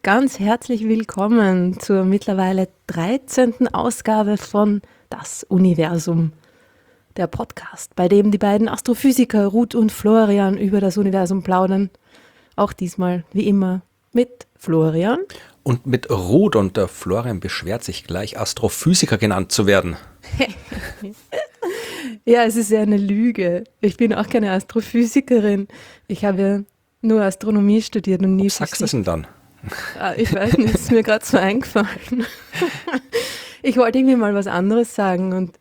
ganz herzlich willkommen zur mittlerweile 13. Ausgabe von Das Universum, der Podcast, bei dem die beiden Astrophysiker Ruth und Florian über das Universum plaudern. Auch diesmal, wie immer, mit Florian. Und mit Ruth, und der Florian beschwert sich gleich, Astrophysiker genannt zu werden. Ja, es ist ja eine Lüge. Ich bin auch keine Astrophysikerin. Ich habe nur Astronomie studiert und nie Was sagst du denn dann? Ich weiß nicht, ist mir gerade so eingefallen. Ich wollte irgendwie mal was anderes sagen und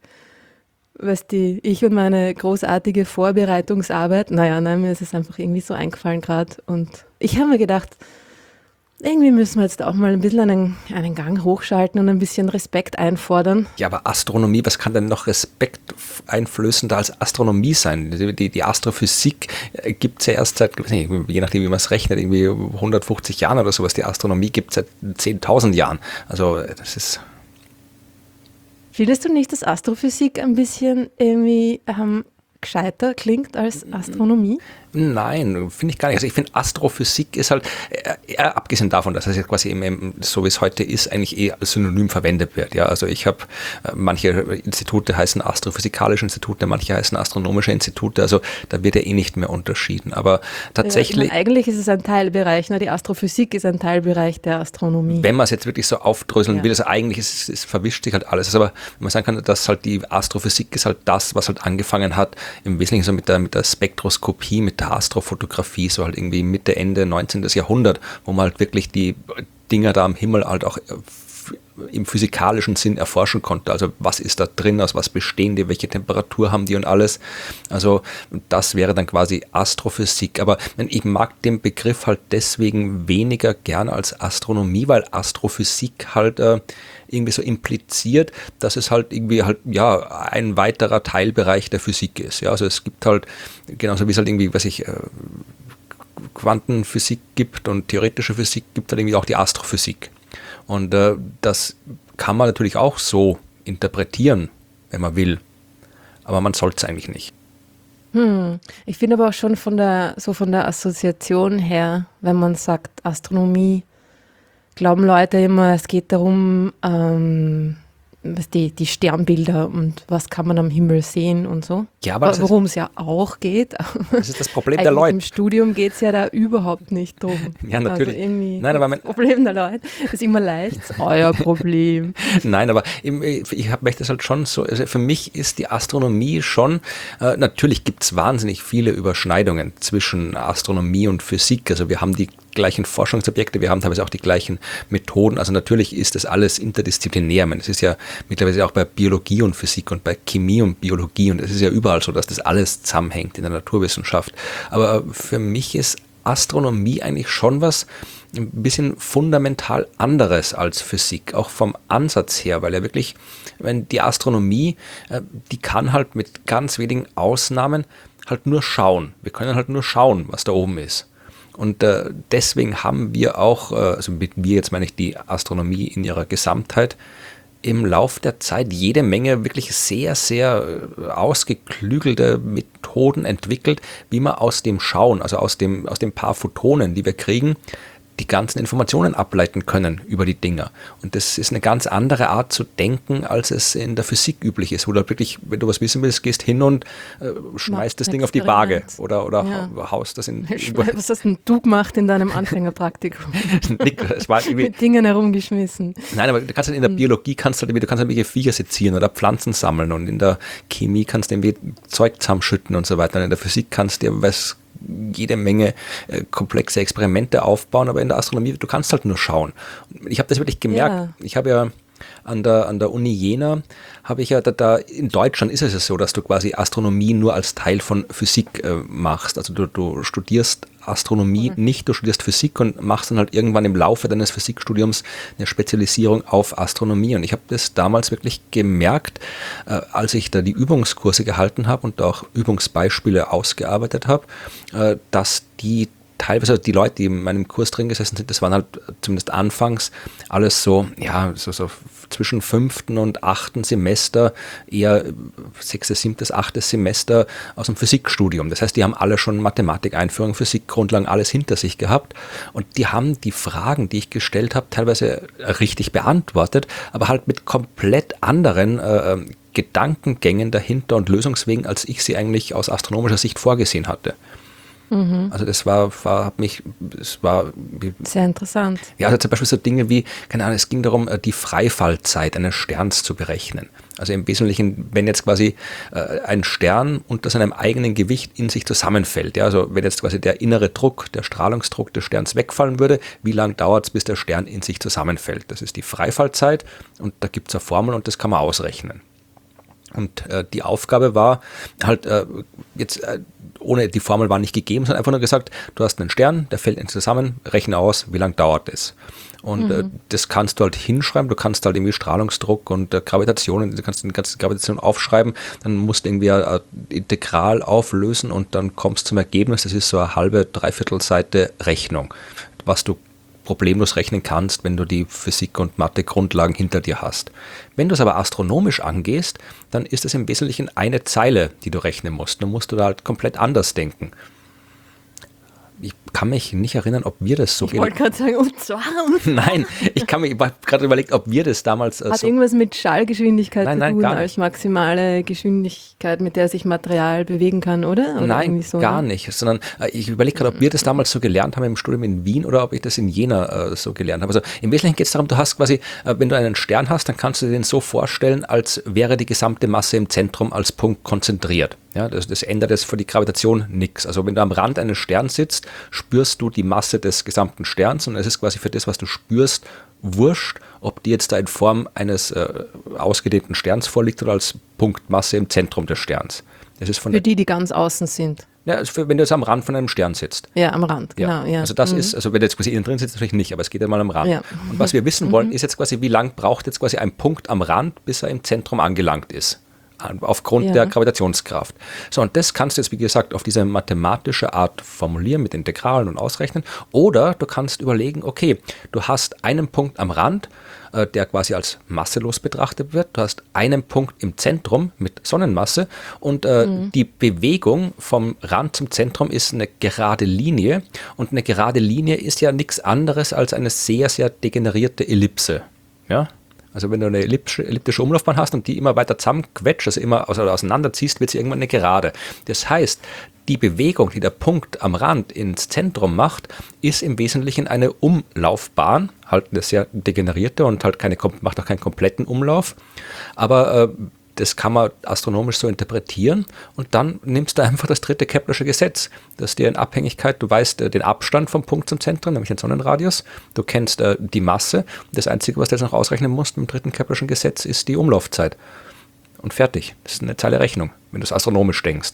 ich und meine großartige Vorbereitungsarbeit, mir ist es einfach irgendwie so eingefallen gerade und ich habe mir gedacht, irgendwie müssen wir jetzt auch mal ein bisschen einen Gang hochschalten und ein bisschen Respekt einfordern. Ja, aber Astronomie, was kann denn noch respekteinflößender als Astronomie sein? Die Astrophysik gibt es ja erst seit, je nachdem wie man es rechnet, irgendwie 150 Jahren oder sowas. Die Astronomie gibt es seit 10.000 Jahren. Also das ist... Findest du nicht, dass Astrophysik ein bisschen irgendwie gescheiter klingt als Astronomie? Nein, finde ich gar nicht. Also ich finde, Astrophysik ist halt, abgesehen davon, dass es jetzt quasi so wie es heute ist, eigentlich als Synonym verwendet wird. Ja, also ich habe, manche Institute heißen astrophysikalische Institute, manche heißen astronomische Institute, also da wird ja nicht mehr unterschieden. Aber tatsächlich... Ja, eigentlich ist es ein Teilbereich, ne? Die Astrophysik ist ein Teilbereich der Astronomie. Wenn man es jetzt wirklich so aufdröseln will, also eigentlich es verwischt sich halt alles. Also aber wenn man sagen kann, dass halt die Astrophysik ist halt das, was halt angefangen hat, im Wesentlichen so mit der Spektroskopie, mit der Astrofotografie, so halt irgendwie Mitte, Ende 19. Jahrhundert, wo man halt wirklich die Dinger da am Himmel halt auch im physikalischen Sinn erforschen konnte. Also was ist da drin, aus was bestehen die, welche Temperatur haben die und alles. Also das wäre dann quasi Astrophysik. Aber ich mag den Begriff halt deswegen weniger gerne als Astronomie, weil Astrophysik halt irgendwie so impliziert, dass es halt irgendwie halt, ja, ein weiterer Teilbereich der Physik ist. Ja, also es gibt halt, genauso wie es halt irgendwie, Quantenphysik gibt und theoretische Physik, gibt es halt irgendwie auch die Astrophysik. Und das kann man natürlich auch so interpretieren, wenn man will. Aber man sollte es eigentlich nicht. Ich finde aber auch schon von der Assoziation her, wenn man sagt Astronomie, glauben Leute immer, es geht darum, die Sternbilder und was kann man am Himmel sehen und so. Ja, aber worum es ja auch geht. Das ist das Problem der Leute. Im Studium geht es ja da überhaupt nicht drum. Ja, natürlich. Also das Problem der Leute ist immer leicht, euer Problem. Nein, aber möchte es halt schon so, also für mich ist die Astronomie schon, natürlich gibt es wahnsinnig viele Überschneidungen zwischen Astronomie und Physik. Also wir haben die gleichen Forschungsobjekte, wir haben teilweise auch die gleichen Methoden. Also natürlich ist das alles interdisziplinär. Es ist ja mittlerweile auch bei Biologie und Physik und bei Chemie und Biologie und es ist ja überall so, dass das alles zusammenhängt in der Naturwissenschaft. Aber für mich ist Astronomie eigentlich schon was ein bisschen fundamental anderes als Physik, auch vom Ansatz her, weil ja wirklich, wenn die Astronomie, die kann halt mit ganz wenigen Ausnahmen halt nur schauen. Wir können halt nur schauen, was da oben ist. Und deswegen haben wir auch, also mit wir jetzt meine ich die Astronomie in ihrer Gesamtheit, im Lauf der Zeit jede Menge wirklich sehr, sehr ausgeklügelte Methoden entwickelt, wie man aus dem Schauen, also aus dem paar Photonen, die wir kriegen, die ganzen Informationen ableiten können über die Dinger. Und das ist eine ganz andere Art zu denken, als es in der Physik üblich ist, wo du wirklich, wenn du was wissen willst, gehst hin und schmeißt das Ding auf die Waage oder haust das in... Was hast denn du gemacht in deinem Anfängerpraktikum? Es war mit Dingen herumgeschmissen. Nein, aber du kannst halt in der Biologie, du kannst irgendwelche Viecher sezieren oder Pflanzen sammeln und in der Chemie kannst du irgendwie Zeug zusammenschütten und so weiter. Und in der Physik kannst du jede Menge komplexe Experimente aufbauen, aber in der Astronomie, du kannst halt nur schauen. Ich habe das wirklich gemerkt. Ja. Ich habe ja an der Uni Jena, habe ich ja da in Deutschland ist es ja so, dass du quasi Astronomie nur als Teil von Physik machst. Also du studierst Astronomie nicht, du studierst Physik und machst dann halt irgendwann im Laufe deines Physikstudiums eine Spezialisierung auf Astronomie. Und ich habe das damals wirklich gemerkt, als ich da die Übungskurse gehalten habe und auch Übungsbeispiele ausgearbeitet habe, dass die teilweise die Leute, die in meinem Kurs drin gesessen sind, das waren halt zumindest anfangs alles so, ja, so zwischen 5. und 8. Semester, eher 6., 7., 8. Semester aus dem Physikstudium. Das heißt, die haben alle schon Mathematik-Einführung, Physikgrundlagen, alles hinter sich gehabt und die haben die Fragen, die ich gestellt habe, teilweise richtig beantwortet, aber halt mit komplett anderen Gedankengängen dahinter und Lösungswegen, als ich sie eigentlich aus astronomischer Sicht vorgesehen hatte. Also das war sehr interessant. Ja, also zum Beispiel so Dinge wie, keine Ahnung, es ging darum, die Freifallzeit eines Sterns zu berechnen. Also im Wesentlichen, wenn jetzt quasi ein Stern unter seinem eigenen Gewicht in sich zusammenfällt, ja, also wenn jetzt quasi der innere Druck, der Strahlungsdruck des Sterns wegfallen würde, wie lange dauert es, bis der Stern in sich zusammenfällt? Das ist die Freifallzeit und da gibt es eine Formel und das kann man ausrechnen. Und die Aufgabe war halt ohne die Formel war nicht gegeben, sondern einfach nur gesagt, du hast einen Stern, der fällt in zusammen, rechne aus, wie lange dauert es. Und das kannst du halt hinschreiben, du kannst halt irgendwie Strahlungsdruck und Gravitation, du kannst die ganze Gravitation aufschreiben, dann musst du irgendwie ein Integral auflösen und dann kommst du zum Ergebnis, das ist so eine halbe, dreiviertel Seite Rechnung, was du problemlos rechnen kannst, wenn du die Physik- und Mathe-Grundlagen hinter dir hast. Wenn du es aber astronomisch angehst, dann ist es im Wesentlichen eine Zeile, die du rechnen musst. Dann musst du da halt komplett anders denken. Ich kann mich nicht erinnern, ob wir das so... Ich wollte gerade sagen, und zwar... Nein, ich habe gerade überlegt, ob wir das damals... Hat irgendwas mit Schallgeschwindigkeit zu tun, gar als maximale Geschwindigkeit, mit der sich Material bewegen kann, oder? Nein, so, gar nicht. Sondern ich überlege gerade, ob wir das damals so gelernt haben im Studium in Wien oder ob ich das in Jena so gelernt habe. Also im Wesentlichen geht es darum, du hast quasi, wenn du einen Stern hast, dann kannst du dir den so vorstellen, als wäre die gesamte Masse im Zentrum als Punkt konzentriert. Ja, das ändert jetzt für die Gravitation nichts. Also wenn du am Rand eines Sterns sitzt, spürst du die Masse des gesamten Sterns und es ist quasi für das, was du spürst, wurscht, ob die jetzt da in Form eines ausgedehnten Sterns vorliegt oder als Punktmasse im Zentrum des Sterns. Das ist für die ganz außen sind. Ja, wenn du jetzt am Rand von einem Stern sitzt. Ja, am Rand, genau. Ja. Also das ist, also wenn du jetzt quasi innen drin sitzt, natürlich nicht, aber es geht ja mal am Rand. Ja. Und was wir wissen wollen, ist jetzt quasi, wie lang braucht jetzt quasi ein Punkt am Rand, bis er im Zentrum angelangt ist. Aufgrund der Gravitationskraft. So, und das kannst du jetzt, wie gesagt, auf diese mathematische Art formulieren mit Integralen und ausrechnen. Oder du kannst überlegen, okay, du hast einen Punkt am Rand, der quasi als masselos betrachtet wird. Du hast einen Punkt im Zentrum mit Sonnenmasse und die Bewegung vom Rand zum Zentrum ist eine gerade Linie. Und eine gerade Linie ist ja nichts anderes als eine sehr, sehr degenerierte Ellipse. Ja? Also wenn du eine elliptische Umlaufbahn hast und die immer weiter zusammenquetscht, also immer auseinanderziehst, wird sie irgendwann eine Gerade. Das heißt, die Bewegung, die der Punkt am Rand ins Zentrum macht, ist im Wesentlichen eine Umlaufbahn, halt eine sehr degenerierte und halt macht auch keinen kompletten Umlauf. Aber das kann man astronomisch so interpretieren und dann nimmst du einfach das dritte Keplersche Gesetz, das dir in Abhängigkeit, du weißt den Abstand vom Punkt zum Zentrum, nämlich den Sonnenradius, du kennst die Masse, das Einzige, was du jetzt noch ausrechnen musst mit dem dritten Keplerschen Gesetz, ist die Umlaufzeit. Und fertig. Das ist eine Zeile Rechnung, wenn du es astronomisch denkst.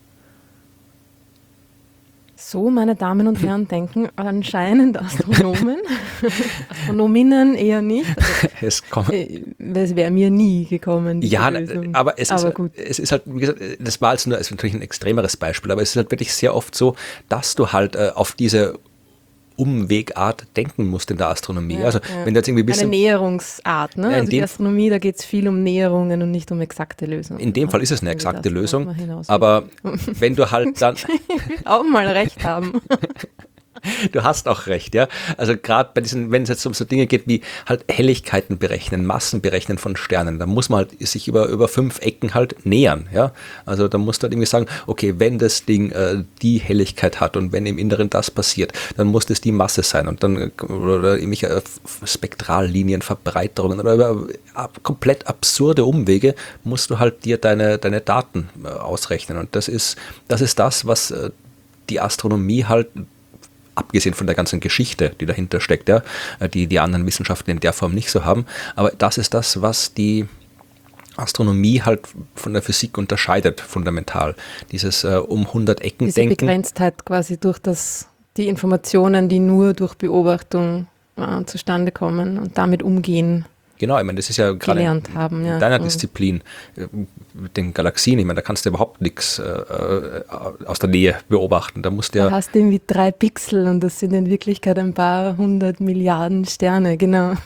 So, meine Damen und Herren, denken anscheinend Astronomen, Astronominnen eher nicht. Also, es wäre mir nie gekommen. Ja, Lösung. Aber es ist halt, wie gesagt, das war jetzt ist natürlich ein extremeres Beispiel, aber es ist halt wirklich sehr oft so, dass du halt auf diese Umwegart denken musst in der Astronomie. Ja, also wenn du jetzt irgendwie eine Näherungsart, ne? Ja, also die Astronomie, da geht es viel um Näherungen und nicht um exakte Lösungen. In dem Fall ist es eine exakte Lösung, aber wenn du halt dann... auch mal recht haben. Du hast auch recht, ja. Also gerade bei diesen, wenn es jetzt um so Dinge geht wie halt Helligkeiten berechnen, Massen berechnen von Sternen, da muss man halt sich über 5 Ecken halt nähern, ja. Also da musst du halt irgendwie sagen, okay, wenn das Ding die Helligkeit hat und wenn im Inneren das passiert, dann muss das die Masse sein und dann oder irgendwelche Spektrallinien, Verbreiterungen oder über komplett absurde Umwege musst du halt dir deine Daten ausrechnen und das ist das, was die Astronomie halt abgesehen von der ganzen Geschichte, die dahinter steckt, ja, die anderen Wissenschaften in der Form nicht so haben. Aber das ist das, was die Astronomie halt von der Physik unterscheidet, fundamental. Dieses um 100 Ecken Diese denken. Begrenztheit quasi durch die Informationen, die nur durch Beobachtung zustande kommen und damit umgehen. Genau, ich meine, das ist ja gerade gelernt haben. in deiner Disziplin, mit den Galaxien, ich meine, da kannst du überhaupt nichts aus der Nähe beobachten. Da musst du Da ja, hast du irgendwie 3 Pixel und das sind in Wirklichkeit ein paar 100 Milliarden Sterne, genau.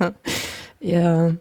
Ja,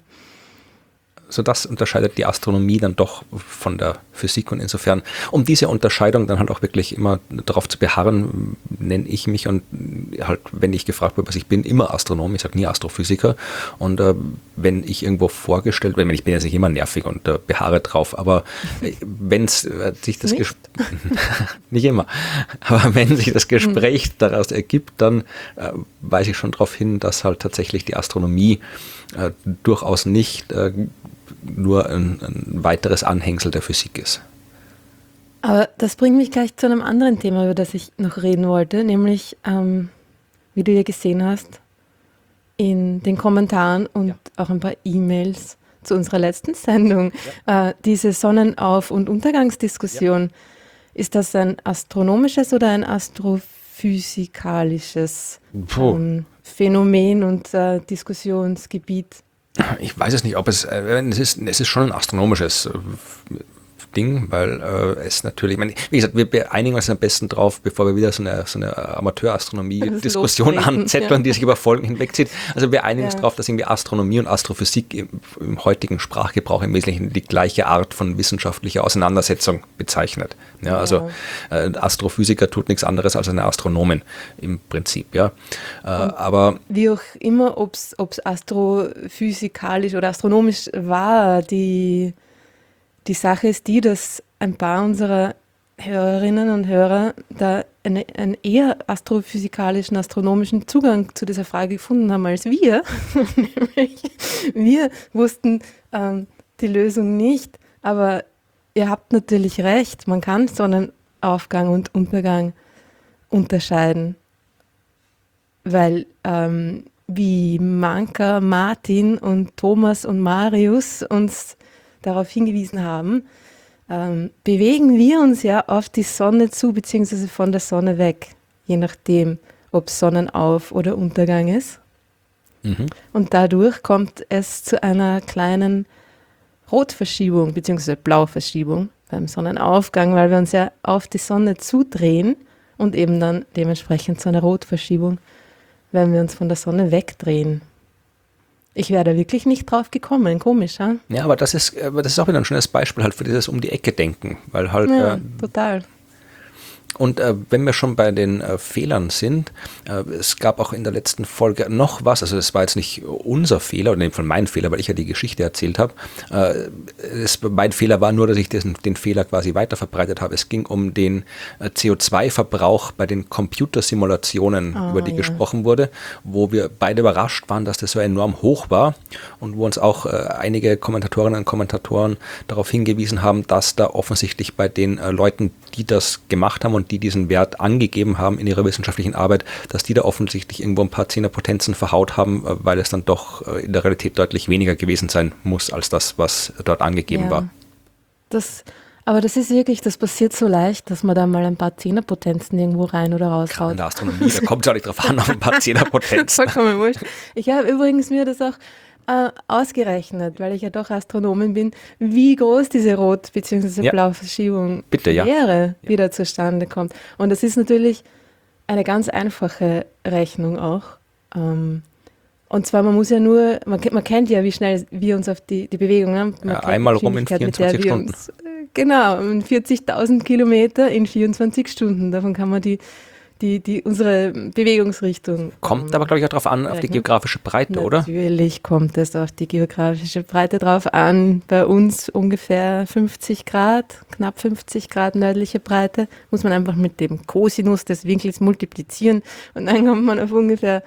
so das unterscheidet die Astronomie dann doch von der Physik, und insofern, um diese Unterscheidung dann halt auch wirklich immer darauf zu beharren, nenne ich mich, und halt, wenn ich gefragt wird, was ich bin, immer Astronom, ich sage nie Astrophysiker, und wenn ich irgendwo vorgestellt werde, ich bin jetzt nicht immer nervig und beharre drauf, aber wenn sich das Nicht? nicht immer, aber wenn sich das Gespräch daraus ergibt, dann weise ich schon darauf hin, dass halt tatsächlich die Astronomie durchaus nicht nur ein weiteres Anhängsel der Physik ist. aber das bringt mich gleich zu einem anderen Thema, über das ich noch reden wollte, nämlich, wie du ja gesehen hast, in den Kommentaren und auch ein paar E-Mails zu unserer letzten Sendung, diese Sonnenauf- und Untergangsdiskussion, ist das ein astronomisches oder ein astrophysikalisches Phänomen und Diskussionsgebiet? Ich weiß es nicht, ob es ist schon ein astronomisches Ding, weil es natürlich, ich meine, wie gesagt, wir einigen uns am besten drauf, bevor wir wieder so eine Amateurastronomie-Diskussion Lostreten, anzetteln, die sich über Folgen hinwegzieht. Also wir einigen uns Ja. darauf, dass irgendwie Astronomie und Astrophysik im heutigen Sprachgebrauch im Wesentlichen die gleiche Art von wissenschaftlicher Auseinandersetzung bezeichnet. Ja, also Astrophysiker tut nichts anderes als eine Astronomin im Prinzip, ja. Aber Wie auch immer, ob es astrophysikalisch oder astronomisch war, die Sache ist die, dass ein paar unserer Hörerinnen und Hörer da einen eher astrophysikalischen, astronomischen Zugang zu dieser Frage gefunden haben als wir. Nämlich, wir wussten die Lösung nicht, aber ihr habt natürlich recht, man kann Sonnenaufgang und Untergang unterscheiden, weil wie Manka, Martin und Thomas und Marius uns darauf hingewiesen haben, bewegen wir uns ja auf die Sonne zu, beziehungsweise von der Sonne weg, je nachdem, ob Sonnenauf- oder Untergang ist. Und dadurch kommt es zu einer kleinen Rotverschiebung, beziehungsweise Blauverschiebung beim Sonnenaufgang, weil wir uns ja auf die Sonne zudrehen und eben dann dementsprechend zu einer Rotverschiebung, wenn wir uns von der Sonne wegdrehen. Ich wäre da wirklich nicht drauf gekommen, komisch, ha? ja, aber das ist auch wieder ein schönes Beispiel halt für dieses um die Ecke denken, weil halt Ja, total. und wenn wir schon bei den Fehlern sind, es gab auch in der letzten Folge noch was, also es war jetzt nicht unser Fehler, oder in dem Fall mein Fehler, weil ich ja die Geschichte erzählt habe. Mein Fehler war nur, dass ich den Fehler quasi weiter verbreitet habe. Es ging um den CO2-Verbrauch bei den Computersimulationen, über die gesprochen wurde, wo wir beide überrascht waren, dass das so enorm hoch war, und wo uns auch einige Kommentatorinnen und Kommentatoren darauf hingewiesen haben, dass da offensichtlich bei den Leuten, die das gemacht haben und die diesen Wert angegeben haben in ihrer wissenschaftlichen Arbeit, dass die da offensichtlich irgendwo ein paar Zehnerpotenzen verhaut haben, weil es dann doch in der Realität deutlich weniger gewesen sein muss, als das, was dort angegeben war. Aber das ist wirklich, das passiert so leicht, dass man da mal ein paar Zehnerpotenzen irgendwo rein oder Gerade raushaut. in der Astronomie, da kommt es auch nicht drauf an, auf ein paar Zehnerpotenzen. Vollkommen wurscht. Ich habe übrigens mir das auch ausgerechnet, weil ich ja doch Astronomin bin, wie groß diese Rot- bzw. Ja. Blauverschiebung Bitte, ja. wäre, wie da zustande kommt. Und das ist natürlich eine ganz einfache Rechnung auch. Und zwar, man muss ja nur, man kennt ja, wie schnell wir uns auf die Bewegung haben. Man kennt die Einmal rum in Geschwindigkeit, mit der 24 wir Stunden. uns, genau, 40.000 Kilometer in 24 Stunden. Davon kann man unsere Bewegungsrichtung. Kommt aber, glaube ich, auch darauf an, auf die geografische Breite, oder? Natürlich kommt es auf die geografische Breite drauf an. Bei uns ungefähr 50 Grad, knapp 50 Grad nördliche Breite, muss man einfach mit dem Kosinus des Winkels multiplizieren und dann kommt man auf ungefähr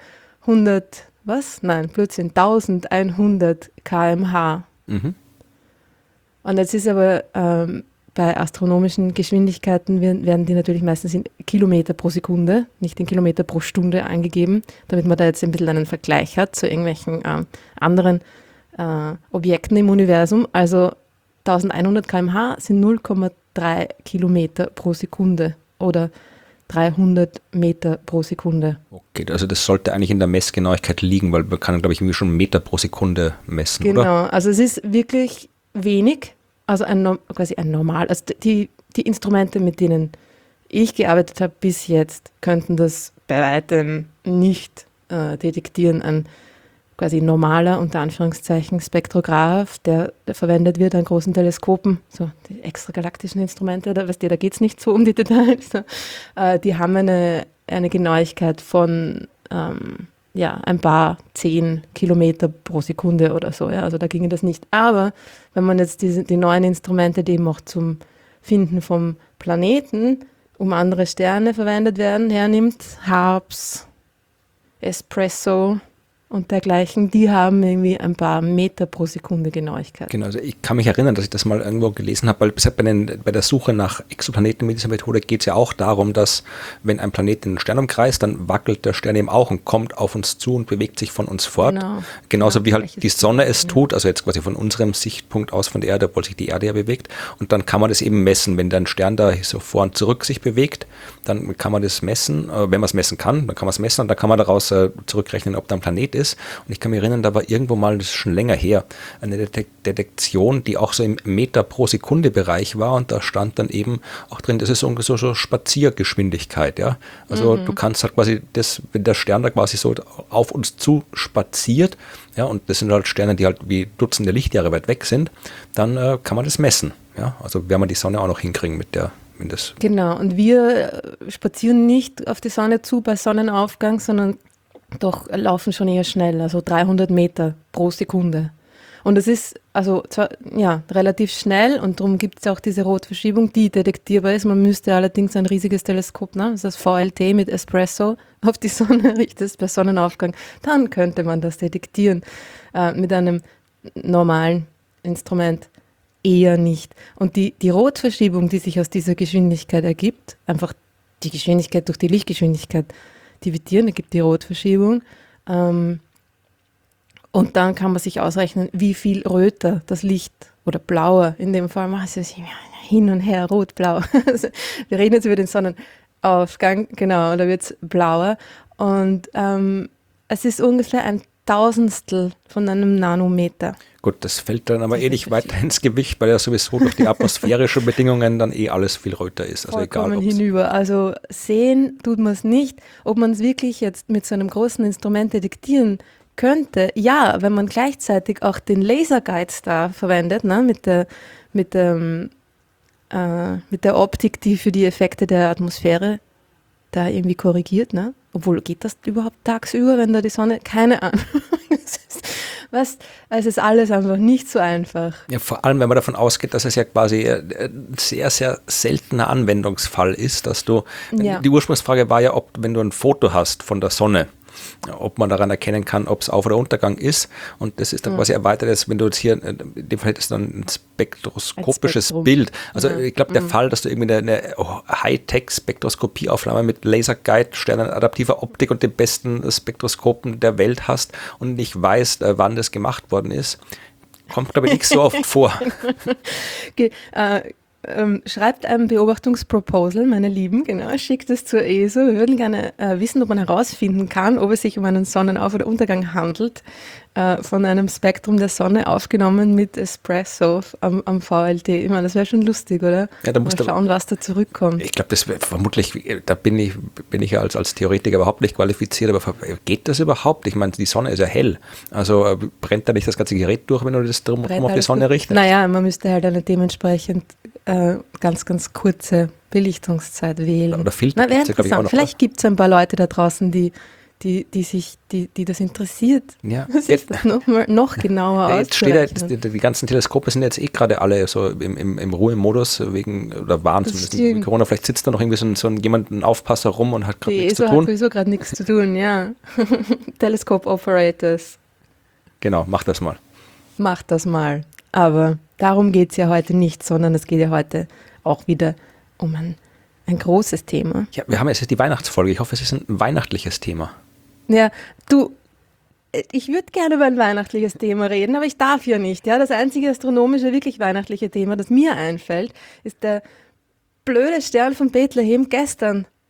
1100 km/h. Mhm. Und jetzt ist aber bei astronomischen Geschwindigkeiten werden die natürlich meistens in Kilometer pro Sekunde, nicht in Kilometer pro Stunde angegeben, damit man da jetzt ein bisschen einen Vergleich hat zu irgendwelchen anderen Objekten im Universum. Also 1100 km/h sind 0,3 Kilometer pro Sekunde oder 300 Meter pro Sekunde. Okay, also das sollte eigentlich in der Messgenauigkeit liegen, weil man kann, glaube ich, irgendwie schon Meter pro Sekunde messen, Genau, oder? also es ist wirklich wenig, also quasi ein normal, also die Instrumente, mit denen ich gearbeitet habe bis jetzt, könnten das bei weitem nicht detektieren. Ein quasi normaler, unter Anführungszeichen, Spektrograph, der verwendet wird an großen Teleskopen, so die extragalaktischen Instrumente, da geht es nicht so um die Details. Die haben eine Genauigkeit von ein paar 10 Kilometer pro Sekunde oder so. Ja, also da ginge das nicht. Aber wenn man jetzt die neuen Instrumente, die eben auch zum Finden vom Planeten, um andere Sterne verwendet werden, hernimmt, HARPS, Espresso und dergleichen, die haben irgendwie ein paar Meter pro Sekunde Genauigkeit. Genau, also ich kann mich erinnern, dass ich das mal irgendwo gelesen habe, weil bei der Suche nach Exoplaneten mit dieser Methode geht es ja auch darum, dass wenn ein Planet den Stern umkreist, dann wackelt der Stern eben auch und kommt auf uns zu und bewegt sich von uns fort. Genau. Genauso wie halt die Sonne es tut, also jetzt quasi von unserem Sichtpunkt aus von der Erde, obwohl sich die Erde ja bewegt. Und dann kann man das eben messen, wenn der Stern da so vor und zurück sich bewegt, dann kann man das messen, wenn man es messen kann, dann kann man es messen und dann kann man daraus zurückrechnen, ob da ein Planet ist. Und ich kann mich erinnern, da war irgendwo mal, das ist schon länger her, eine Detektion, die auch so im Meter pro Sekunde Bereich war und da stand dann eben auch drin, das ist ungefähr so Spaziergeschwindigkeit, ja. Also du kannst halt quasi wenn der Stern da quasi so auf uns zu spaziert, ja, und das sind halt Sterne, die halt wie Dutzende Lichtjahre weit weg sind, dann kann man das messen, ja. Also werden wir die Sonne auch noch hinkriegen mit der Genau, und wir spazieren nicht auf die Sonne zu bei Sonnenaufgang, sondern doch laufen schon eher schnell, also 300 Meter pro Sekunde. Und das ist also zwar relativ schnell und darum gibt es auch diese Rotverschiebung, die detektierbar ist. Man müsste allerdings ein riesiges Teleskop, das ist das VLT mit Espresso, auf die Sonne richtet bei Sonnenaufgang. Dann könnte man das detektieren. Mit einem normalen Instrument eher nicht. Und die Rotverschiebung, die sich aus dieser Geschwindigkeit ergibt, einfach die Geschwindigkeit durch die Lichtgeschwindigkeit dividieren, ergibt die Rotverschiebung. Und dann kann man sich ausrechnen, wie viel röter das Licht oder blauer in dem Fall macht. Also hin und her, rot, blau. Also wir reden jetzt über den Sonnenaufgang, genau, da wird es blauer. Und es ist ungefähr ein Tausendstel von einem Nanometer. Gut, das fällt dann aber nicht weiter ins Gewicht, weil ja sowieso durch die atmosphärischen Bedingungen dann alles viel röter ist. Also Vollkommen egal, hinüber. Also sehen tut man es nicht. Ob man es wirklich jetzt mit so einem großen Instrument detektieren könnte, ja, wenn man gleichzeitig auch den Laserguide da verwendet, ne, mit der Optik, die für die Effekte der Atmosphäre da irgendwie korrigiert, ne? Obwohl, geht das überhaupt tagsüber, wenn da die Sonne? Keine Ahnung. Es ist alles einfach nicht so einfach. Ja, vor allem, wenn man davon ausgeht, dass es ja quasi ein sehr, sehr seltener Anwendungsfall ist, dass du, die Ursprungsfrage war ja, ob, wenn du ein Foto hast von der Sonne, ob man daran erkennen kann, ob es Auf- oder Untergang ist. Und das ist dann quasi erweitert, als wenn du jetzt hier, in dem Fall hättest du dann ein spektroskopisches Bild. Also ich glaube, der Fall, dass du irgendwie eine Hightech-Spektroskopieaufnahme mit Laserguide, sternenadaptiver Optik und den besten Spektroskopen der Welt hast und nicht weißt, wann das gemacht worden ist, kommt, glaube ich, nicht so oft vor. Okay, schreibt ein Beobachtungsproposal, meine Lieben, genau, schickt es zur ESO. Wir würden gerne wissen, ob man herausfinden kann, ob es sich um einen Sonnenauf- oder Untergang handelt, von einem Spektrum der Sonne aufgenommen mit Espresso am VLT. Ich meine, das wäre schon lustig, oder? Ja, da mal schauen, was da zurückkommt. Ich glaube, das vermutlich, da bin ich ja als Theoretiker überhaupt nicht qualifiziert, aber geht das überhaupt? Ich meine, die Sonne ist ja hell. Also brennt da nicht das ganze Gerät durch, wenn du das drum auf die Sonne richtest? Naja, man müsste halt eine dementsprechend ganz, ganz kurze Belichtungszeit wählen. Oder Filter. Vielleicht gibt es ein paar Leute da draußen, die das interessiert. Ja. Sich das noch genauer auszurechnen. Die ganzen Teleskope sind jetzt gerade alle so im Ruhemodus waren zumindest wegen Corona. Vielleicht sitzt da noch irgendwie so ein Aufpasser rum und hat gerade nichts zu tun. Die ESO hat sowieso gerade nichts zu tun, ja. Telescope Operators. Genau, mach das mal. Macht das mal. Aber darum geht es ja heute nicht, sondern es geht ja heute auch wieder um ein großes Thema. Ja, wir haben jetzt die Weihnachtsfolge. Ich hoffe, es ist ein weihnachtliches Thema. Ja, ich würde gerne über ein weihnachtliches Thema reden, aber ich darf ja nicht. Ja? Das einzige astronomische, wirklich weihnachtliche Thema, das mir einfällt, ist der blöde Stern von Bethlehem gestern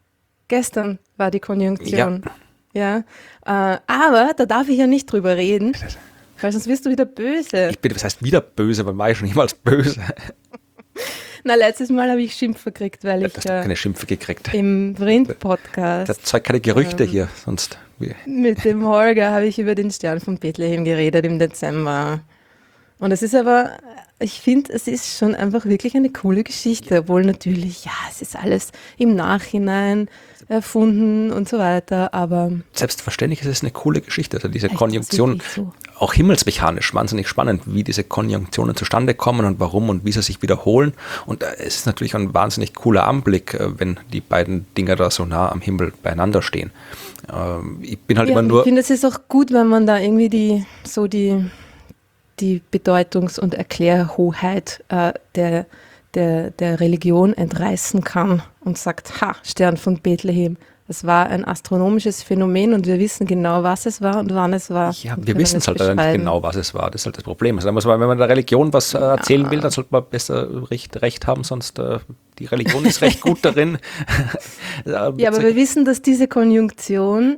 Gestern war die Konjunktion. Ja. Aber da darf ich ja nicht drüber reden, weil sonst wirst du wieder böse. Was heißt wieder böse? Wann war ich schon jemals böse? Na, letztes Mal habe ich Schimpfe gekriegt, weil ich Du hast keine Schimpfe gekriegt. im Vrind-Podcast Das zeigt keine Gerüchte hier, sonst. mit dem Holger habe ich über den Stern von Bethlehem geredet im Dezember. Und es ist aber, ich finde, es ist schon einfach wirklich eine coole Geschichte, obwohl natürlich, ja, es ist alles im Nachhinein erfunden und so weiter, aber Selbstverständlich ist es eine coole Geschichte, also diese Echt, Konjunktion, das ist wirklich auch himmelsmechanisch wahnsinnig spannend, wie diese Konjunktionen zustande kommen und warum und wie sie sich wiederholen. Und es ist natürlich ein wahnsinnig cooler Anblick, wenn die beiden Dinger da so nah am Himmel beieinander stehen. Ich bin halt immer ich nur... finde, es ist auch gut, wenn man da irgendwie die Bedeutungs- und Erklärhoheit der Religion entreißen kann und sagt, ha, Stern von Bethlehem. Es war ein astronomisches Phänomen und wir wissen genau, was es war und wann es war. Ja, wir wissen es halt nicht genau, was es war. Das ist halt das Problem. Also, wenn man der Religion was erzählen will, dann sollte man besser recht haben, sonst die Religion ist recht gut darin. Ja, aber wir wissen, dass diese Konjunktion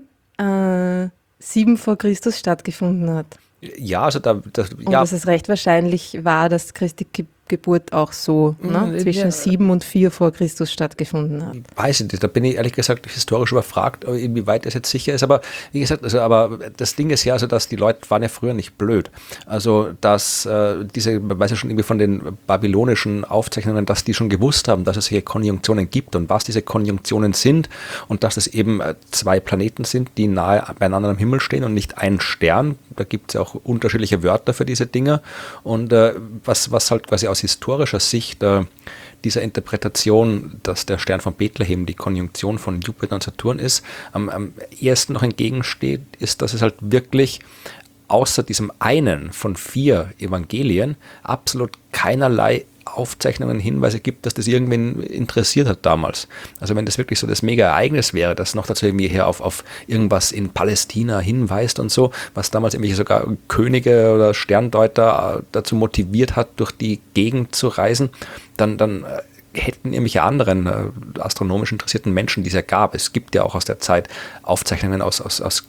7 vor Christus stattgefunden hat. Ja, also Und dass es recht wahrscheinlich war, dass Christi Geburt auch so zwischen 7 und 4 vor Christus stattgefunden hat. Weiß ich nicht, da bin ich ehrlich gesagt historisch überfragt, inwieweit das jetzt sicher ist, aber wie gesagt, aber das Ding ist ja, also dass die Leute waren ja früher nicht blöd. Also dass man weiß ja schon irgendwie von den babylonischen Aufzeichnungen, dass die schon gewusst haben, dass es hier Konjunktionen gibt und was diese Konjunktionen sind und dass es eben 2 Planeten sind, die nahe beieinander am Himmel stehen und nicht ein Stern. Da gibt es ja auch unterschiedliche Wörter für diese Dinge und was halt quasi aus historischer Sicht dieser Interpretation, dass der Stern von Bethlehem die Konjunktion von Jupiter und Saturn ist, am ehesten noch entgegensteht, ist, dass es halt wirklich außer diesem einen von 4 Evangelien absolut keinerlei Aufzeichnungen, Hinweise gibt, dass das irgendwen interessiert hat damals. Also wenn das wirklich so das Mega-Ereignis wäre, das noch dazu irgendwie hier auf irgendwas in Palästina hinweist und so, was damals irgendwelche sogar Könige oder Sterndeuter dazu motiviert hat, durch die Gegend zu reisen, dann hätten irgendwelche anderen astronomisch interessierten Menschen, die es ja gab. Es gibt ja auch aus der Zeit Aufzeichnungen aus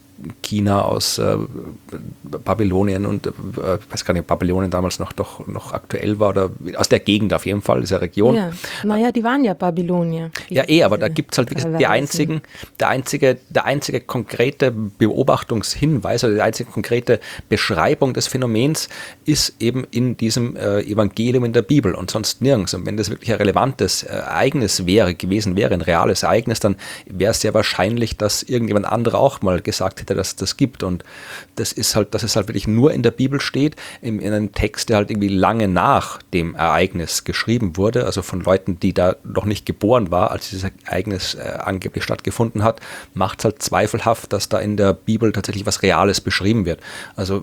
China, aus Babylonien und ich weiß gar nicht, ob Babylonien damals noch aktuell war oder aus der Gegend auf jeden Fall, dieser Region. Ja, naja, die waren ja Babylonier. Ja, aber da gibt es halt wirklich der einzige konkrete Beobachtungshinweis oder die einzige konkrete Beschreibung des Phänomens ist eben in diesem Evangelium in der Bibel und sonst nirgends. Und wenn das wirklich ein relevantes Ereignis gewesen wäre, ein reales Ereignis, dann wäre es sehr wahrscheinlich, dass irgendjemand anderer auch mal gesagt hätte, dass es das gibt. Und das ist halt, dass es halt wirklich nur in der Bibel steht, in einem Text, der halt irgendwie lange nach dem Ereignis geschrieben wurde, also von Leuten, die da noch nicht geboren war, als dieses Ereignis angeblich stattgefunden hat, macht es halt zweifelhaft, dass da in der Bibel tatsächlich was Reales beschrieben wird. Also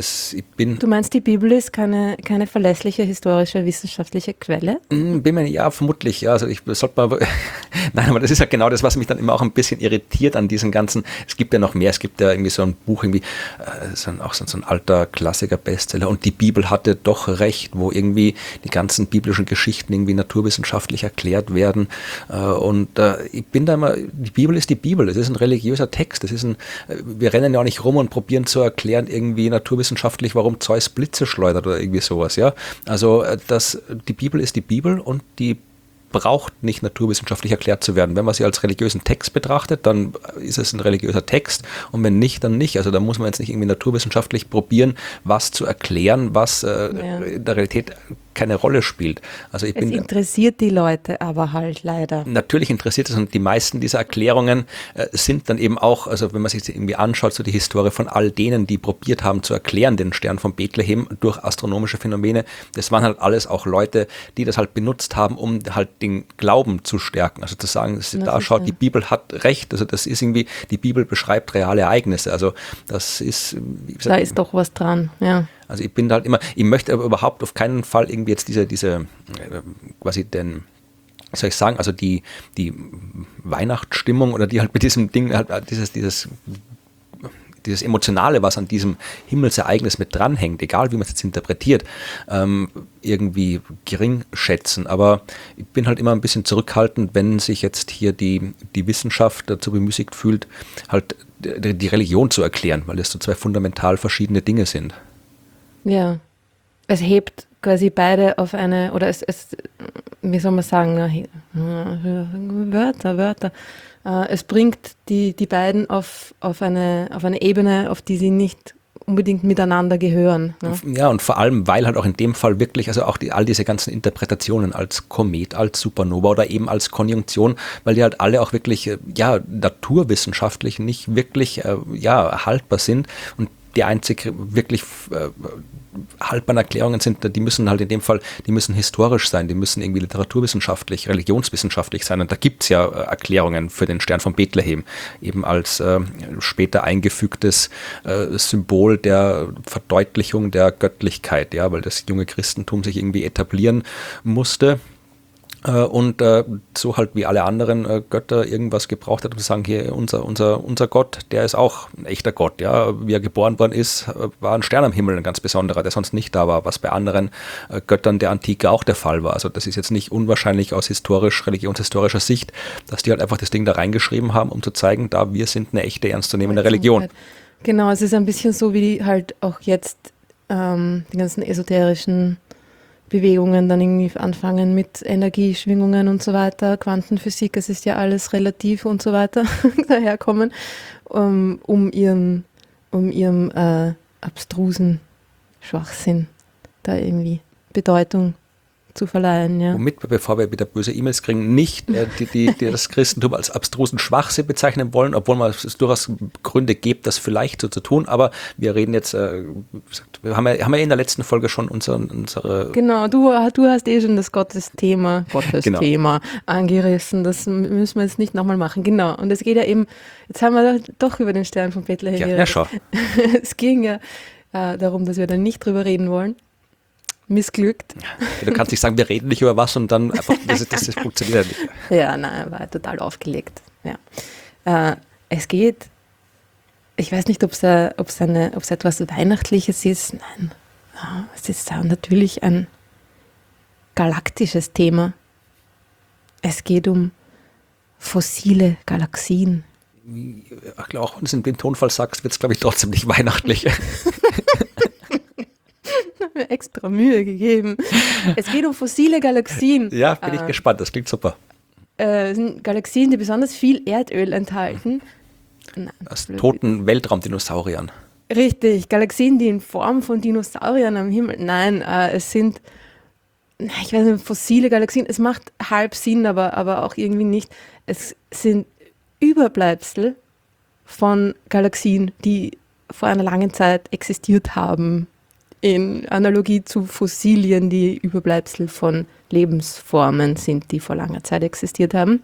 Du meinst, die Bibel ist keine verlässliche historische, wissenschaftliche Quelle? Ja, vermutlich. Ja, also ich sollte mal. Nein, aber das ist ja genau das, was mich dann immer auch ein bisschen irritiert an diesen ganzen. Es gibt ja noch mehr. Es gibt ja irgendwie so ein Buch, irgendwie so ein alter Klassiker-Bestseller. Und die Bibel hatte doch recht, wo irgendwie die ganzen biblischen Geschichten irgendwie naturwissenschaftlich erklärt werden. Ich bin da immer. Die Bibel ist die Bibel. Es ist ein religiöser Text. Wir rennen ja auch nicht rum und probieren zu erklären irgendwie naturwissenschaftlich, warum Zeus Blitze schleudert oder irgendwie sowas. Ja, also die Bibel ist die Bibel und die braucht nicht naturwissenschaftlich erklärt zu werden. Wenn man sie als religiösen Text betrachtet, dann ist es ein religiöser Text und wenn nicht, dann nicht. Also da muss man jetzt nicht irgendwie naturwissenschaftlich probieren, was zu erklären, was in der Realität keine Rolle spielt. Also es interessiert die Leute aber halt leider. Natürlich interessiert es und die meisten dieser Erklärungen sind dann eben auch, also wenn man sich irgendwie anschaut, so die Historie von all denen, die probiert haben zu erklären, den Stern von Bethlehem durch astronomische Phänomene, das waren halt alles auch Leute, die das halt benutzt haben, um halt den Glauben zu stärken. Also zu sagen, die Bibel hat recht, also das ist irgendwie, die Bibel beschreibt reale Ereignisse. Also das ist, wie gesagt, da ist doch was dran, ja. Also ich bin halt immer, ich möchte aber überhaupt auf keinen Fall irgendwie jetzt diese quasi den, wie soll ich sagen, also die dieses Weihnachtsstimmung oder die halt mit diesem Ding halt dieses dieses Emotionale, was an diesem Himmelsereignis mit dranhängt, egal wie man es jetzt interpretiert, irgendwie gering schätzen. Aber ich bin halt immer ein bisschen zurückhaltend, wenn sich jetzt hier die Wissenschaft dazu bemüßigt fühlt, halt die Religion zu erklären, weil das so zwei fundamental verschiedene Dinge sind. Ja, es hebt quasi beide auf eine, oder wie soll man sagen, Wörter. Es bringt die beiden auf eine Ebene, auf die sie nicht unbedingt miteinander gehören. Ne? Ja, und vor allem, weil halt auch in dem Fall wirklich, also auch all diese ganzen Interpretationen als Komet, als Supernova oder eben als Konjunktion, weil die halt alle auch wirklich, naturwissenschaftlich nicht wirklich, haltbar sind und die einzig wirklich haltbaren Erklärungen sind, die müssen halt in dem Fall, die müssen historisch sein, die müssen irgendwie literaturwissenschaftlich, religionswissenschaftlich sein. Und da gibt es ja Erklärungen für den Stern von Bethlehem, eben als später eingefügtes Symbol der Verdeutlichung der Göttlichkeit, ja, weil das junge Christentum sich irgendwie etablieren musste. Und so halt wie alle anderen Götter irgendwas gebraucht hat, um zu sagen, hier unser Gott, der ist auch ein echter Gott, ja, wie er geboren worden ist, war ein Stern am Himmel, ein ganz besonderer, der sonst nicht da war, was bei anderen Göttern der Antike auch der Fall war. Also das ist jetzt nicht unwahrscheinlich aus religionshistorischer Sicht, dass die halt einfach das Ding da reingeschrieben haben, um zu zeigen, da wir sind eine echte, ernstzunehmende Religion. Genau, es ist ein bisschen so, wie halt auch jetzt die ganzen esoterischen Bewegungen dann irgendwie anfangen mit Energieschwingungen und so weiter, Quantenphysik, es ist ja alles relativ und so weiter daherkommen, um ihrem abstrusen Schwachsinn da irgendwie Bedeutung zu verleihen. Ja. Womit wir, bevor wir wieder böse E-Mails kriegen, nicht die das Christentum als abstrusen Schwachsinn bezeichnen wollen, obwohl es durchaus Gründe gibt, das vielleicht so zu tun, aber wir reden jetzt, wir haben ja in der letzten Folge schon unsere... Genau, du hast schon das Gottesthema genau. Angerissen, das müssen wir jetzt nicht nochmal machen, genau, und es geht ja eben, jetzt haben wir doch über den Stern von Bethlehem geredet. Ja, schau. Es ging ja darum, dass wir da nicht drüber reden wollen. Missglückt. Du kannst nicht sagen, wir reden nicht über was und dann einfach, das funktioniert nicht. Ja, nein, war total aufgelegt. Ja. Es geht, ich weiß nicht, ob es etwas Weihnachtliches ist. Nein, es ist natürlich ein galaktisches Thema. Es geht um fossile Galaxien. Auch wenn du es in dem Tonfall sagst, wird es, glaube ich, trotzdem nicht weihnachtlich. Mir extra Mühe gegeben. Es geht um fossile Galaxien. Ja, bin ich gespannt, das klingt super. Es sind Galaxien, die besonders viel Erdöl enthalten. Nein, aus toten Weltraumdinosauriern. Richtig, Galaxien, die in Form von Dinosauriern am Himmel. Nein, es sind, ich weiß nicht, fossile Galaxien. Es macht halb Sinn, aber auch irgendwie nicht. Es sind Überbleibsel von Galaxien, die vor einer langen Zeit existiert haben. In Analogie zu Fossilien, die Überbleibsel von Lebensformen sind, die vor langer Zeit existiert haben.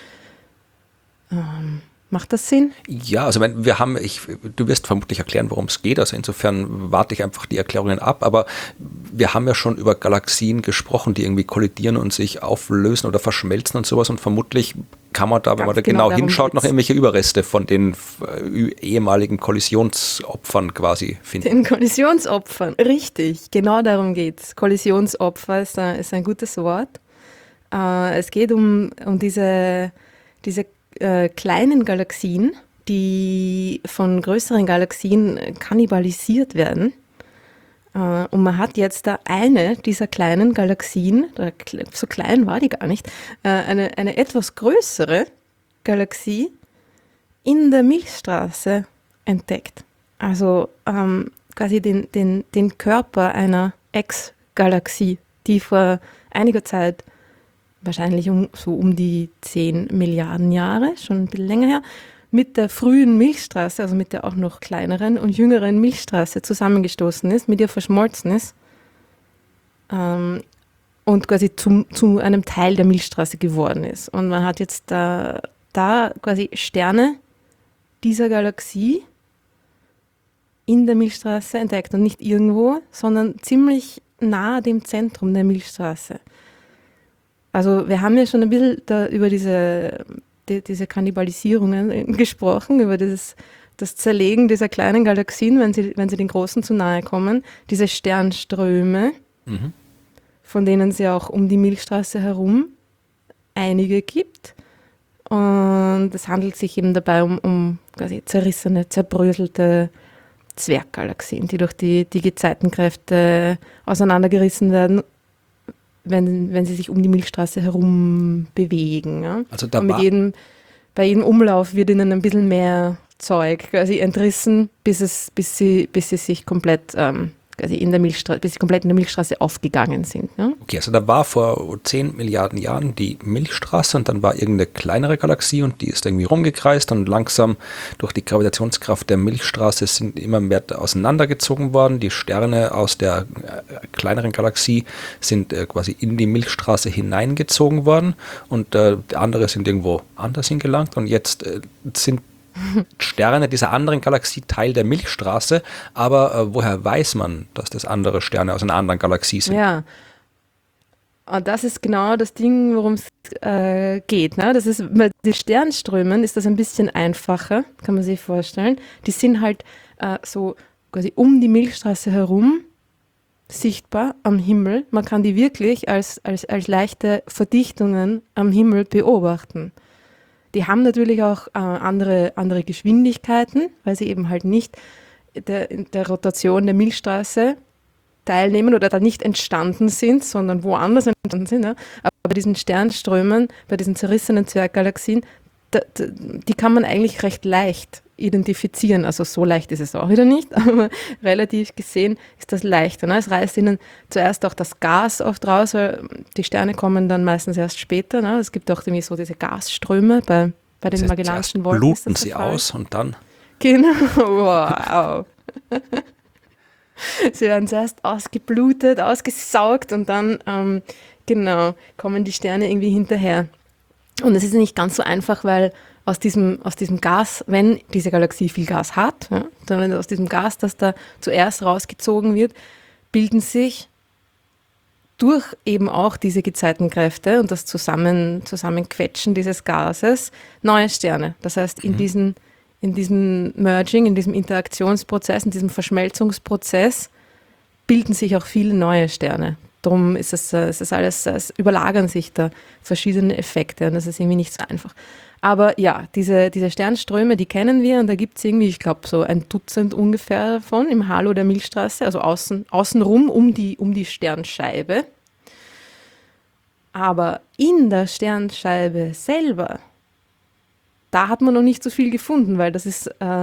Macht das Sinn? Ja, also du wirst vermutlich erklären, worum es geht, also insofern warte ich einfach die Erklärungen ab, aber wir haben ja schon über Galaxien gesprochen, die irgendwie kollidieren und sich auflösen oder verschmelzen und sowas und vermutlich kann man da, wenn man da genau hinschaut, noch irgendwelche Überreste von den ehemaligen Kollisionsopfern quasi finden. Den Kollisionsopfern, richtig, genau darum geht's. Kollisionsopfer ist ein gutes Wort. Es geht um diese kleinen Galaxien, die von größeren Galaxien kannibalisiert werden. Und man hat jetzt da eine dieser kleinen Galaxien, so klein war die gar nicht, eine etwas größere Galaxie in der Milchstraße entdeckt. Also quasi den Körper einer Ex-Galaxie, die vor einiger Zeit, wahrscheinlich um die 10 Milliarden Jahre, schon ein bisschen länger her, mit der frühen Milchstraße, also mit der auch noch kleineren und jüngeren Milchstraße zusammengestoßen ist, mit ihr verschmolzen ist und quasi zu einem Teil der Milchstraße geworden ist. Und man hat jetzt da quasi Sterne dieser Galaxie in der Milchstraße entdeckt und nicht irgendwo, sondern ziemlich nahe dem Zentrum der Milchstraße. Also wir haben ja schon ein bisschen über diese Kannibalisierungen gesprochen, über dieses das Zerlegen dieser kleinen Galaxien, wenn sie den großen zu nahe kommen, diese Sternströme, von denen es ja auch um die Milchstraße herum einige gibt. Und es handelt sich eben dabei um quasi zerrissene, zerbröselte Zwerggalaxien, die durch die Gezeitenkräfte auseinandergerissen werden, wenn sie sich um die Milchstraße herum bewegen. Ja? Also bei jedem Umlauf wird ihnen ein bisschen mehr Zeug quasi entrissen, bis sie sich komplett quasi bis sie komplett in der Milchstraße aufgegangen sind. Ja? Okay, also da war vor 10 Milliarden Jahren die Milchstraße und dann war irgendeine kleinere Galaxie und die ist irgendwie rumgekreist und langsam durch die Gravitationskraft der Milchstraße sind immer mehr auseinandergezogen worden. Die Sterne aus der kleineren Galaxie sind quasi in die Milchstraße hineingezogen worden und andere sind irgendwo anders hingelangt und jetzt sind Sterne dieser anderen Galaxie Teil der Milchstraße, aber woher weiß man, dass das andere Sterne aus einer anderen Galaxie sind? Ja, und das ist genau das Ding, worum es geht. Ne? Das ist, bei den Sternströmen ist das ein bisschen einfacher, kann man sich vorstellen. Die sind halt so quasi um die Milchstraße herum sichtbar am Himmel. Man kann die wirklich als leichte Verdichtungen am Himmel beobachten. Die haben natürlich auch andere Geschwindigkeiten, weil sie eben halt nicht in der Rotation der Milchstraße teilnehmen oder da nicht entstanden sind, sondern woanders entstanden sind. Ja. Aber bei diesen Sternströmen, bei diesen zerrissenen Zwerggalaxien, die kann man eigentlich recht leicht identifizieren. Also so leicht ist es auch wieder nicht, aber relativ gesehen ist das leichter. Ne? Es reißt ihnen zuerst auch das Gas oft raus, weil die Sterne kommen dann meistens erst später. Ne? Es gibt auch irgendwie so diese Gasströme bei den Magellanischen Wolken. Bluten sie aus und dann? Genau, wow. Sie werden zuerst ausgeblutet, ausgesaugt und dann kommen die Sterne irgendwie hinterher. Und es ist nicht ganz so einfach, weil aus diesem Gas, wenn diese Galaxie viel Gas hat, ja, dann aus diesem Gas, das da zuerst rausgezogen wird, bilden sich durch eben auch diese Gezeitenkräfte und das Zusammenquetschen dieses Gases neue Sterne. Das heißt, in diesem Merging, in diesem Interaktionsprozess, in diesem Verschmelzungsprozess bilden sich auch viele neue Sterne. Darum ist es alles, es überlagern sich da verschiedene Effekte und das ist irgendwie nicht so einfach. Aber ja, diese Sternströme, die kennen wir und da gibt es irgendwie, ich glaube, so ein Dutzend ungefähr davon im Halo der Milchstraße, also außenrum um die Sternscheibe. Aber in der Sternscheibe selber, da hat man noch nicht so viel gefunden, weil das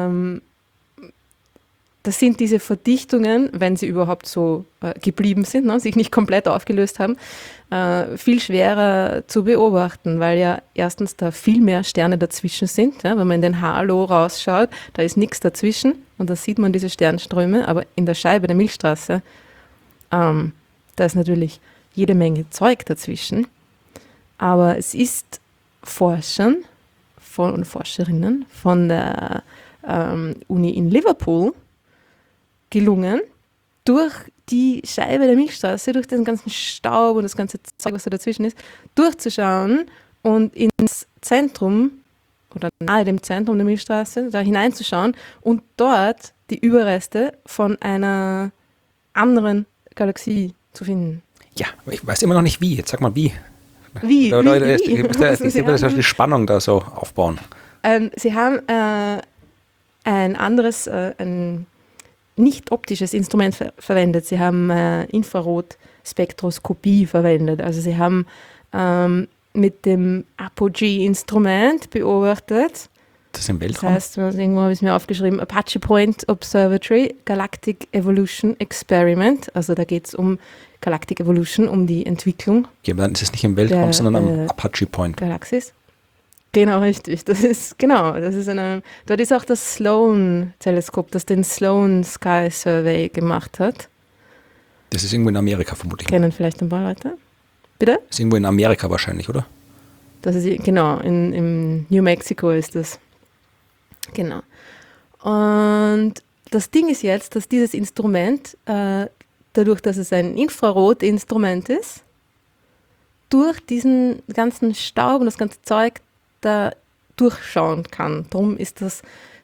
sind diese Verdichtungen, wenn sie überhaupt so geblieben sind, ne, sich nicht komplett aufgelöst haben, viel schwerer zu beobachten, weil ja erstens da viel mehr Sterne dazwischen sind. Ja, wenn man in den Halo rausschaut, da ist nichts dazwischen und da sieht man diese Sternströme, aber in der Scheibe der Milchstraße, da ist natürlich jede Menge Zeug dazwischen. Aber es ist Forschern und Forscherinnen von der Uni in Liverpool gelungen, durch die Scheibe der Milchstraße, durch den ganzen Staub und das ganze Zeug, was da dazwischen ist, durchzuschauen und ins Zentrum oder nahe dem Zentrum der Milchstraße da hineinzuschauen und dort die Überreste von einer anderen Galaxie zu finden. Ja, aber ich weiß immer noch nicht wie. Jetzt sag mal wie. Wie? Ich muss die Spannung da so aufbauen. Sie haben ein anderes, ein nicht optisches Instrument verwendet. Sie haben Infrarotspektroskopie verwendet. Also sie haben mit dem Apogee-Instrument beobachtet. Das ist im Weltraum? Das heißt, irgendwo habe ich es mir aufgeschrieben, Apache Point Observatory Galactic Evolution Experiment. Also da geht es um Galactic Evolution, um die Entwicklung. Ja, aber dann ist es nicht im Weltraum, sondern am Apache Point. Galaxis. Genau, richtig. Dort ist auch das Sloan-Teleskop, das den Sloan Sky Survey gemacht hat. Das ist irgendwo in Amerika vermutlich. Kennen vielleicht ein paar Leute. Bitte? Das ist irgendwo in Amerika wahrscheinlich, oder? Das ist, genau, in New Mexico ist das. Genau. Und das Ding ist jetzt, dass dieses Instrument, dadurch, dass es ein Infrarotinstrument ist, durch diesen ganzen Staub und das ganze Zeug da durchschauen kann. Darum ist das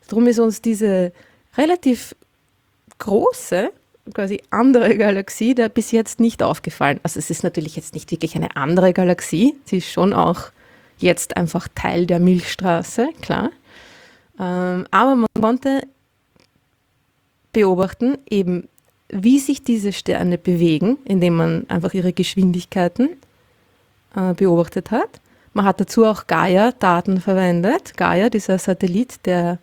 Darum ist uns diese relativ große, quasi andere Galaxie da bis jetzt nicht aufgefallen. Also es ist natürlich jetzt nicht wirklich eine andere Galaxie, sie ist schon auch jetzt einfach Teil der Milchstraße, klar. Aber man konnte beobachten, eben wie sich diese Sterne bewegen, indem man einfach ihre Geschwindigkeiten beobachtet hat. Man hat dazu auch Gaia-Daten verwendet. Gaia, dieser Satellit, der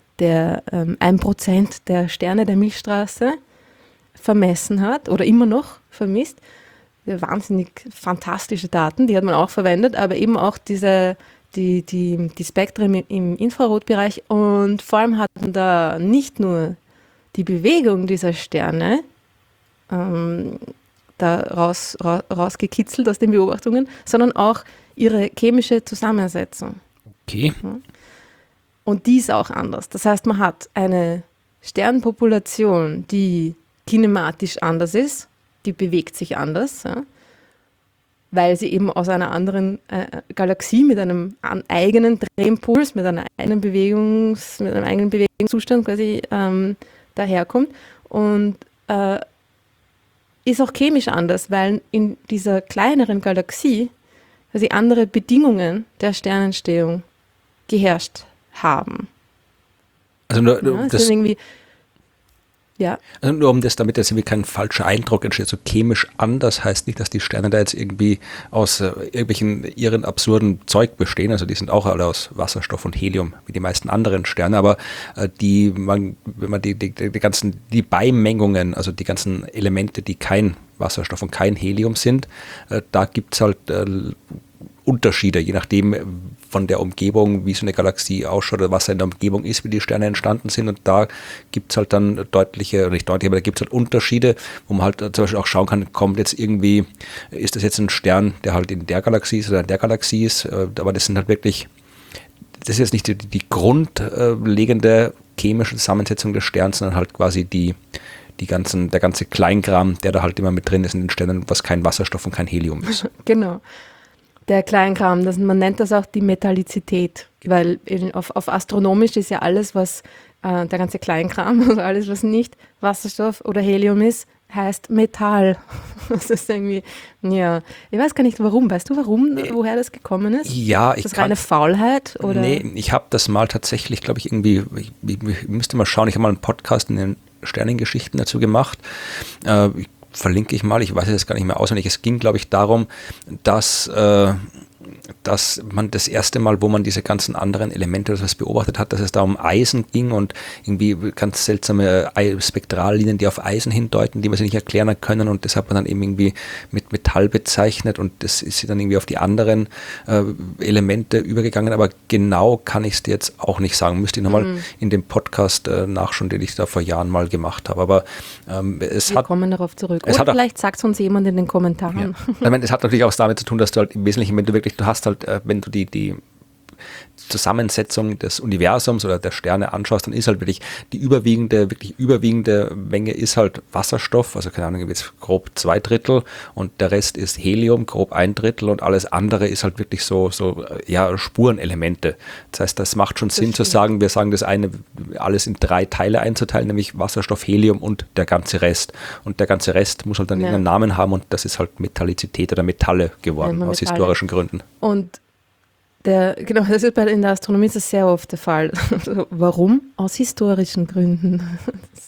1% der Sterne der Milchstraße vermessen hat oder immer noch vermisst. Wahnsinnig fantastische Daten, die hat man auch verwendet, aber eben auch die Spektren im Infrarotbereich, und vor allem hat man da nicht nur die Bewegung dieser Sterne da rausgekitzelt aus den Beobachtungen, sondern auch ihre chemische Zusammensetzung. Okay. Und die ist auch anders. Das heißt, man hat eine Sternpopulation, die kinematisch anders ist, die bewegt sich anders, ja, weil sie eben aus einer anderen Galaxie mit einem eigenen Drehimpuls, mit einem eigenen Bewegungszustand quasi daherkommt, und ist auch chemisch anders, weil in dieser kleineren Galaxie quasi andere Bedingungen der Sternentstehung geherrscht haben. Also nur, das irgendwie, ja. Also nur um das, damit jetzt irgendwie kein falscher Eindruck entsteht, so chemisch anders heißt nicht, dass die Sterne da jetzt irgendwie aus irgendwelchen irren, absurden Zeug bestehen. Also die sind auch alle aus Wasserstoff und Helium, wie die meisten anderen Sterne. Aber wenn man die Beimengungen, also die ganzen Elemente, die kein Wasserstoff und kein Helium sind, da gibt es halt Unterschiede, je nachdem von der Umgebung, wie so eine Galaxie ausschaut oder was in der Umgebung ist, wie die Sterne entstanden sind. Und da gibt es halt dann deutliche, oder nicht deutliche, aber da gibt es halt Unterschiede, wo man halt zum Beispiel auch schauen kann, ist das jetzt ein Stern, der halt in der Galaxie ist oder in der Galaxie ist, aber das sind halt wirklich, das ist jetzt nicht die grundlegende chemische Zusammensetzung des Sterns, sondern halt quasi der ganze Kleinkram, der da halt immer mit drin ist in den Sternen, was kein Wasserstoff und kein Helium ist. Genau. Der Kleinkram, man nennt das auch die Metallizität, weil auf astronomisch ist ja alles, was der ganze Kleinkram, also alles, was nicht Wasserstoff oder Helium ist, heißt Metall. Das ist irgendwie, ja, ich weiß gar nicht warum. Weißt du woher das gekommen ist? Ja, ist das reine Faulheit? Oder? Nee, ich habe das mal tatsächlich, glaube ich, irgendwie, ich müsste mal schauen, ich habe mal einen Podcast in den Sternengeschichten dazu gemacht. Verlinke ich mal, ich weiß jetzt gar nicht mehr auswendig. Es ging, glaube ich, darum, dass man das erste Mal, wo man diese ganzen anderen Elemente oder was beobachtet hat, dass es da um Eisen ging und irgendwie ganz seltsame Spektrallinien, die auf Eisen hindeuten, die man sich nicht erklären können, und das hat man dann eben irgendwie mit Metall bezeichnet, und das ist dann irgendwie auf die anderen Elemente übergegangen, aber genau kann ich es dir jetzt auch nicht sagen. Müsste ich nochmal in dem Podcast nachschauen, den ich da vor Jahren mal gemacht habe, aber wir kommen darauf zurück. Oder vielleicht sagt es uns jemand in den Kommentaren. Ja. Ich meine, es hat natürlich auch damit zu tun, dass du halt im Wesentlichen, wenn du die Zusammensetzung des Universums oder der Sterne anschaust, dann ist halt wirklich wirklich überwiegende Menge ist halt Wasserstoff, also keine Ahnung, jetzt grob 2/3, und der Rest ist Helium, grob 1/3, und alles andere ist halt wirklich so Spurenelemente. Das heißt, das macht schon Sinn zu sagen, wir sagen das eine, alles in 3 Teile einzuteilen, nämlich Wasserstoff, Helium und der ganze Rest. Und der ganze Rest muss halt dann irgendeinen Namen haben, und das ist halt Metallizität oder Metalle geworden, aus historischen Gründen. Und genau, das ist in der Astronomie ist das sehr oft der Fall. Warum? Aus historischen Gründen.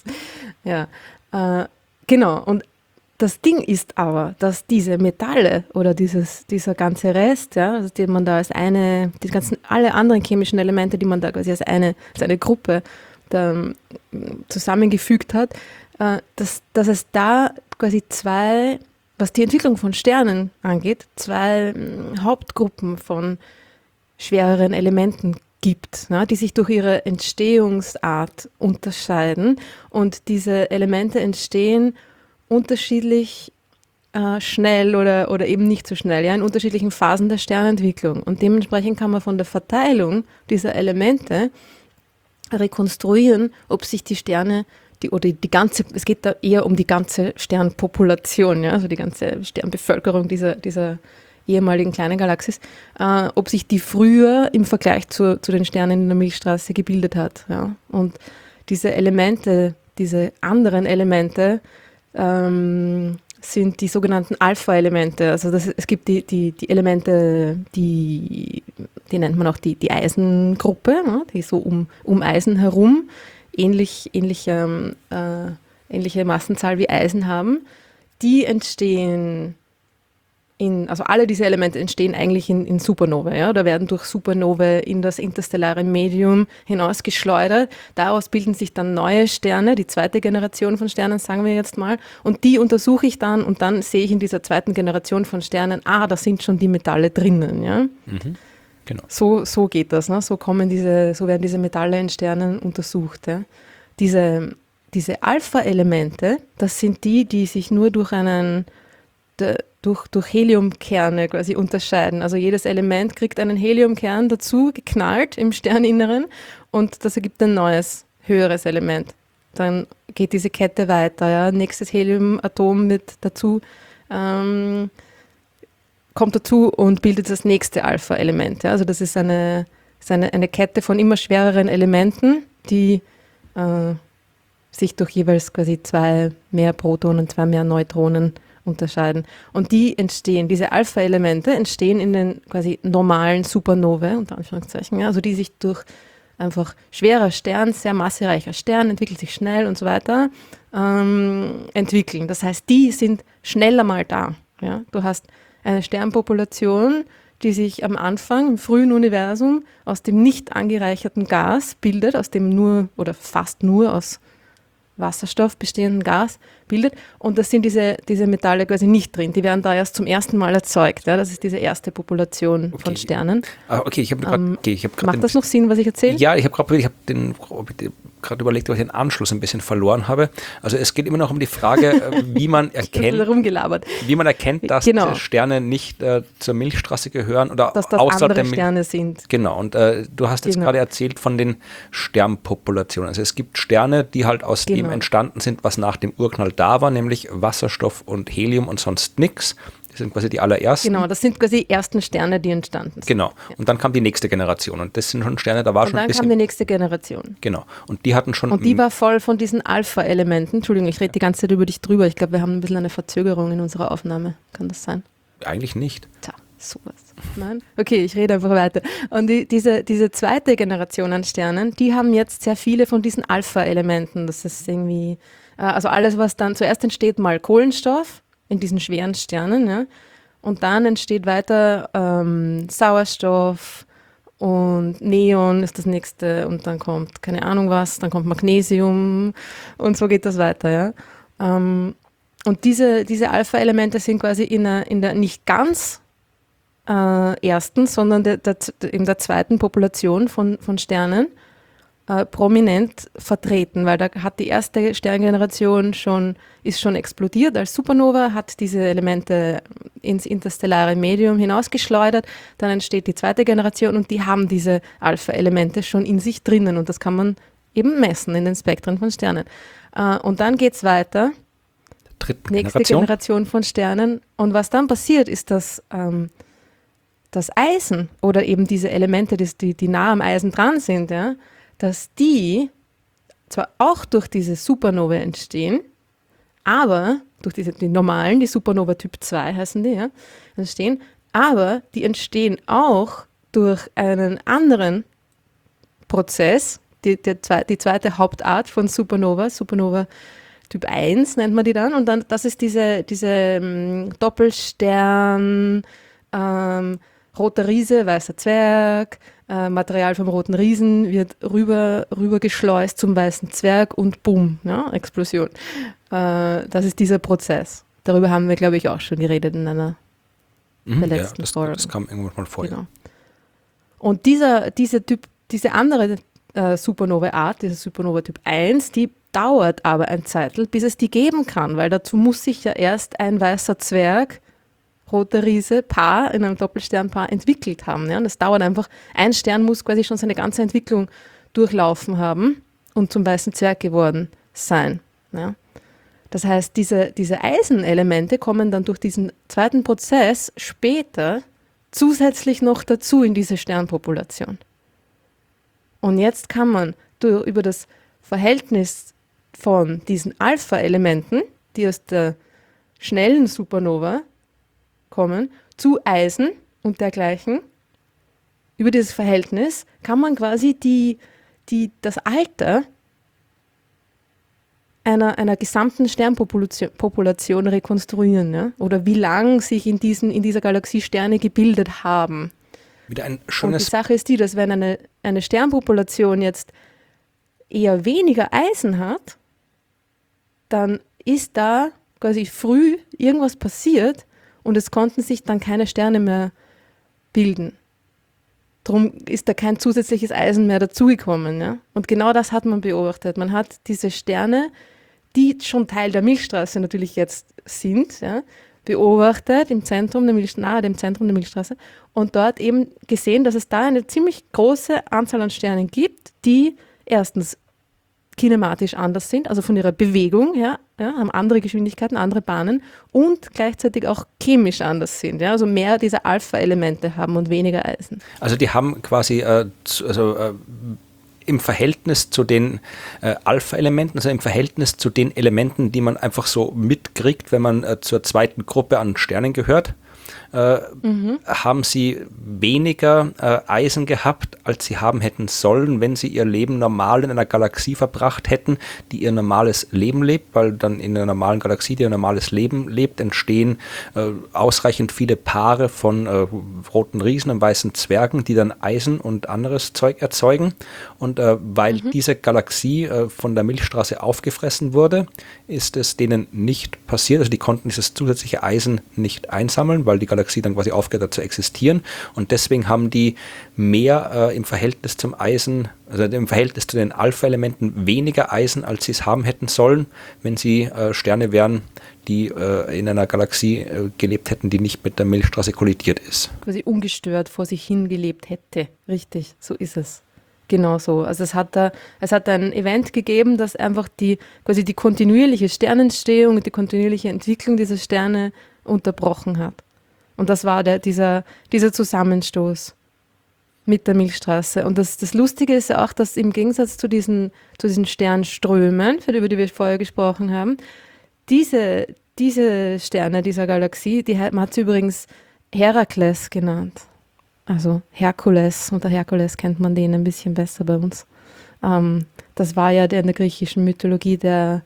Genau. Und das Ding ist aber, dass diese Metalle oder dieser ganze Rest, ja, also die man da alle anderen chemischen Elemente, die man da quasi als eine Gruppe da zusammengefügt hat, dass es da quasi was die Entwicklung von Sternen angeht, 2 Hauptgruppen von schwereren Elementen gibt, ne, die sich durch ihre Entstehungsart unterscheiden, und diese Elemente entstehen unterschiedlich schnell oder eben nicht so schnell, in unterschiedlichen Phasen der Sternentwicklung, und dementsprechend kann man von der Verteilung dieser Elemente rekonstruieren, ob sich die Sterne es geht da eher um die ganze Sternpopulation, also die ganze Sternbevölkerung dieser ehemaligen kleinen Galaxis, ob sich die früher im Vergleich zu den Sternen in der Milchstraße gebildet hat. Ja? Und diese Elemente, diese anderen Elemente, sind die sogenannten Alpha-Elemente. Also es gibt die Elemente, die nennt man auch die Eisengruppe, ne? Die so um Eisen herum ähnliche Massenzahl wie Eisen haben. Die entstehen also alle diese Elemente entstehen eigentlich in Supernovae, ja, oder werden durch Supernovae in das interstellare Medium hinausgeschleudert. Daraus bilden sich dann neue Sterne, die zweite Generation von Sternen, sagen wir jetzt mal, und die untersuche ich dann und dann sehe ich in dieser zweiten Generation von Sternen, da sind schon die Metalle drinnen, ja. Genau. So geht das, ne? So werden diese Metalle in Sternen untersucht, ja. Diese Alpha-Elemente, das sind die sich nur durch Heliumkerne quasi unterscheiden. Also jedes Element kriegt einen Heliumkern dazu geknallt im Sterninneren und das ergibt ein neues, höheres Element. Dann geht diese Kette weiter. Ja. Nächstes Heliumatom kommt dazu und bildet das nächste Alpha-Element. Ja. Also das ist eine Kette von immer schwereren Elementen, die sich durch jeweils quasi 2 mehr Protonen, 2 mehr Neutronen unterscheiden. Und diese Alpha-Elemente entstehen in den quasi normalen Supernovae, unter Anführungszeichen, ja, also die sich durch einfach schwerer Stern, sehr massereicher Stern, entwickelt sich schnell und so weiter, entwickeln. Das heißt, die sind schneller mal da. Ja? Du hast eine Sternpopulation, die sich am Anfang im frühen Universum aus dem nicht angereicherten Gas bildet, aus dem nur oder fast nur aus Wasserstoff bestehenden Gas bildet und das sind diese Metalle quasi nicht drin. Die werden da erst zum ersten Mal erzeugt. Ja? Das ist diese erste Population von Sternen. Macht das noch Sinn, was ich erzähle? Ja, ich habe gerade überlegt, ob ich den Anschluss ein bisschen verloren habe. Also es geht immer noch um die Frage, wie man erkennt, dass diese Sterne nicht zur Milchstraße gehören oder dass das andere Sterne sind. Genau, und du hast jetzt gerade erzählt von den Sternpopulationen. Also es gibt Sterne, die halt aus dem entstanden sind, was nach dem Urknall da war, nämlich Wasserstoff und Helium und sonst nichts. Das sind quasi die allerersten. Genau, das sind quasi die ersten Sterne, die entstanden sind. Genau, und dann kam die nächste Generation und das sind schon Sterne, da war schon ein bisschen... Und dann kam die nächste Generation. Genau, und die hatten schon... Und die war voll von diesen Alpha-Elementen. Entschuldigung, ich rede die ganze Zeit über dich drüber. Ich glaube, wir haben ein bisschen eine Verzögerung in unserer Aufnahme. Kann das sein? Eigentlich nicht. Tja, sowas. Nein? Okay, ich rede einfach weiter. Und diese zweite Generation an Sternen, die haben jetzt sehr viele von diesen Alpha-Elementen. Das ist irgendwie... Also alles, was dann zuerst entsteht, mal Kohlenstoff in diesen schweren Sternen, ja. Und dann entsteht weiter Sauerstoff und Neon ist das nächste und dann kommt keine Ahnung was, dann kommt Magnesium und so geht das weiter, ja. Und diese Alpha-Elemente sind quasi in der nicht ganz ersten, sondern in der zweiten Population von Sternen prominent vertreten, weil da hat die erste Sterngeneration ist schon explodiert als Supernova, hat diese Elemente ins interstellare Medium hinausgeschleudert, dann entsteht die zweite Generation und die haben diese Alpha-Elemente schon in sich drinnen und das kann man eben messen in den Spektren von Sternen. Und dann geht es weiter, nächste Generation von Sternen und was dann passiert ist, dass das Eisen oder eben diese Elemente, die nah am Eisen dran sind, ja, dass die zwar auch durch diese Supernovae entstehen, aber durch die normalen, die Supernova Typ 2 heißen die, ja, entstehen, aber die entstehen auch durch einen anderen Prozess, die zweite Hauptart von Supernova Typ 1 nennt man die dann, und dann das ist diese Doppelstern, roter Riese, weißer Zwerg, Material vom roten Riesen wird rübergeschleust zum weißen Zwerg und bumm, ja, Explosion. Das ist dieser Prozess. Darüber haben wir, glaube ich, auch schon geredet in einer der letzten Folgen. Das kam irgendwann mal vor. Genau. Und diese andere Supernova-Art, diese Supernova Typ 1, die dauert aber ein Zeitl, bis es die geben kann, weil dazu muss sich ja erst ein weißer Zwerg, roter Riese, Paar in einem Doppelsternpaar entwickelt haben. Ja? Und das dauert einfach, ein Stern muss quasi schon seine ganze Entwicklung durchlaufen haben und zum weißen Zwerg geworden sein. Ja? Das heißt, diese Eisenelemente kommen dann durch diesen zweiten Prozess später zusätzlich noch dazu in diese Sternpopulation. Und jetzt kann man über das Verhältnis von diesen Alpha-Elementen, die aus der schnellen Supernova kommen, zu Eisen und dergleichen, über dieses Verhältnis kann man quasi das Alter einer gesamten Sternpopulation rekonstruieren, ja? Oder wie lang sich in dieser Galaxie Sterne gebildet haben. Wieder ein schönes. Und die Sache ist die, dass wenn eine Sternpopulation jetzt eher weniger Eisen hat, dann ist da quasi früh irgendwas passiert und es konnten sich dann keine Sterne mehr bilden. Darum ist da kein zusätzliches Eisen mehr dazugekommen. Ja? Und genau das hat man beobachtet. Man hat diese Sterne, die schon Teil der Milchstraße natürlich jetzt sind, ja, beobachtet im Zentrum der nahe dem Zentrum der Milchstraße und dort eben gesehen, dass es da eine ziemlich große Anzahl an Sternen gibt, die erstens kinematisch anders sind, also von ihrer Bewegung her, ja, haben andere Geschwindigkeiten, andere Bahnen und gleichzeitig auch chemisch anders sind, ja, also mehr dieser Alpha-Elemente haben und weniger Eisen. Also die haben quasi im Verhältnis zu den Alpha-Elementen, also im Verhältnis zu den Elementen, die man einfach so mitkriegt, wenn man zur zweiten Gruppe an Sternen gehört, haben sie weniger Eisen gehabt, als sie haben hätten sollen, wenn sie ihr Leben normal in einer Galaxie verbracht hätten, die ihr normales Leben lebt, weil dann in einer normalen Galaxie, die ihr normales Leben lebt, entstehen ausreichend viele Paare von roten Riesen und weißen Zwergen, die dann Eisen und anderes Zeug erzeugen. Und weil diese Galaxie von der Milchstraße aufgefressen wurde, ist es denen nicht passiert. Also die konnten dieses zusätzliche Eisen nicht einsammeln, weil die Galaxie dann quasi aufgehört hat zu existieren. Und deswegen haben die mehr im Verhältnis zum Eisen, also im Verhältnis zu den Alpha-Elementen weniger Eisen, als sie es haben hätten sollen, wenn sie Sterne wären, die in einer Galaxie gelebt hätten, die nicht mit der Milchstraße kollidiert ist. Quasi ungestört vor sich hin gelebt hätte. Richtig, so ist es. Genau so. Also es hat ein Event gegeben, das einfach quasi die kontinuierliche Sternentstehung und die kontinuierliche Entwicklung dieser Sterne unterbrochen hat. Und das war dieser Zusammenstoß mit der Milchstraße. Und das Lustige ist ja auch, dass im Gegensatz zu diesen Sternströmen, über die wir vorher gesprochen haben, diese Sterne dieser Galaxie, man hat sie übrigens Herakles genannt. Also Herkules, unter Herkules kennt man den ein bisschen besser bei uns. Das war ja in der griechischen Mythologie der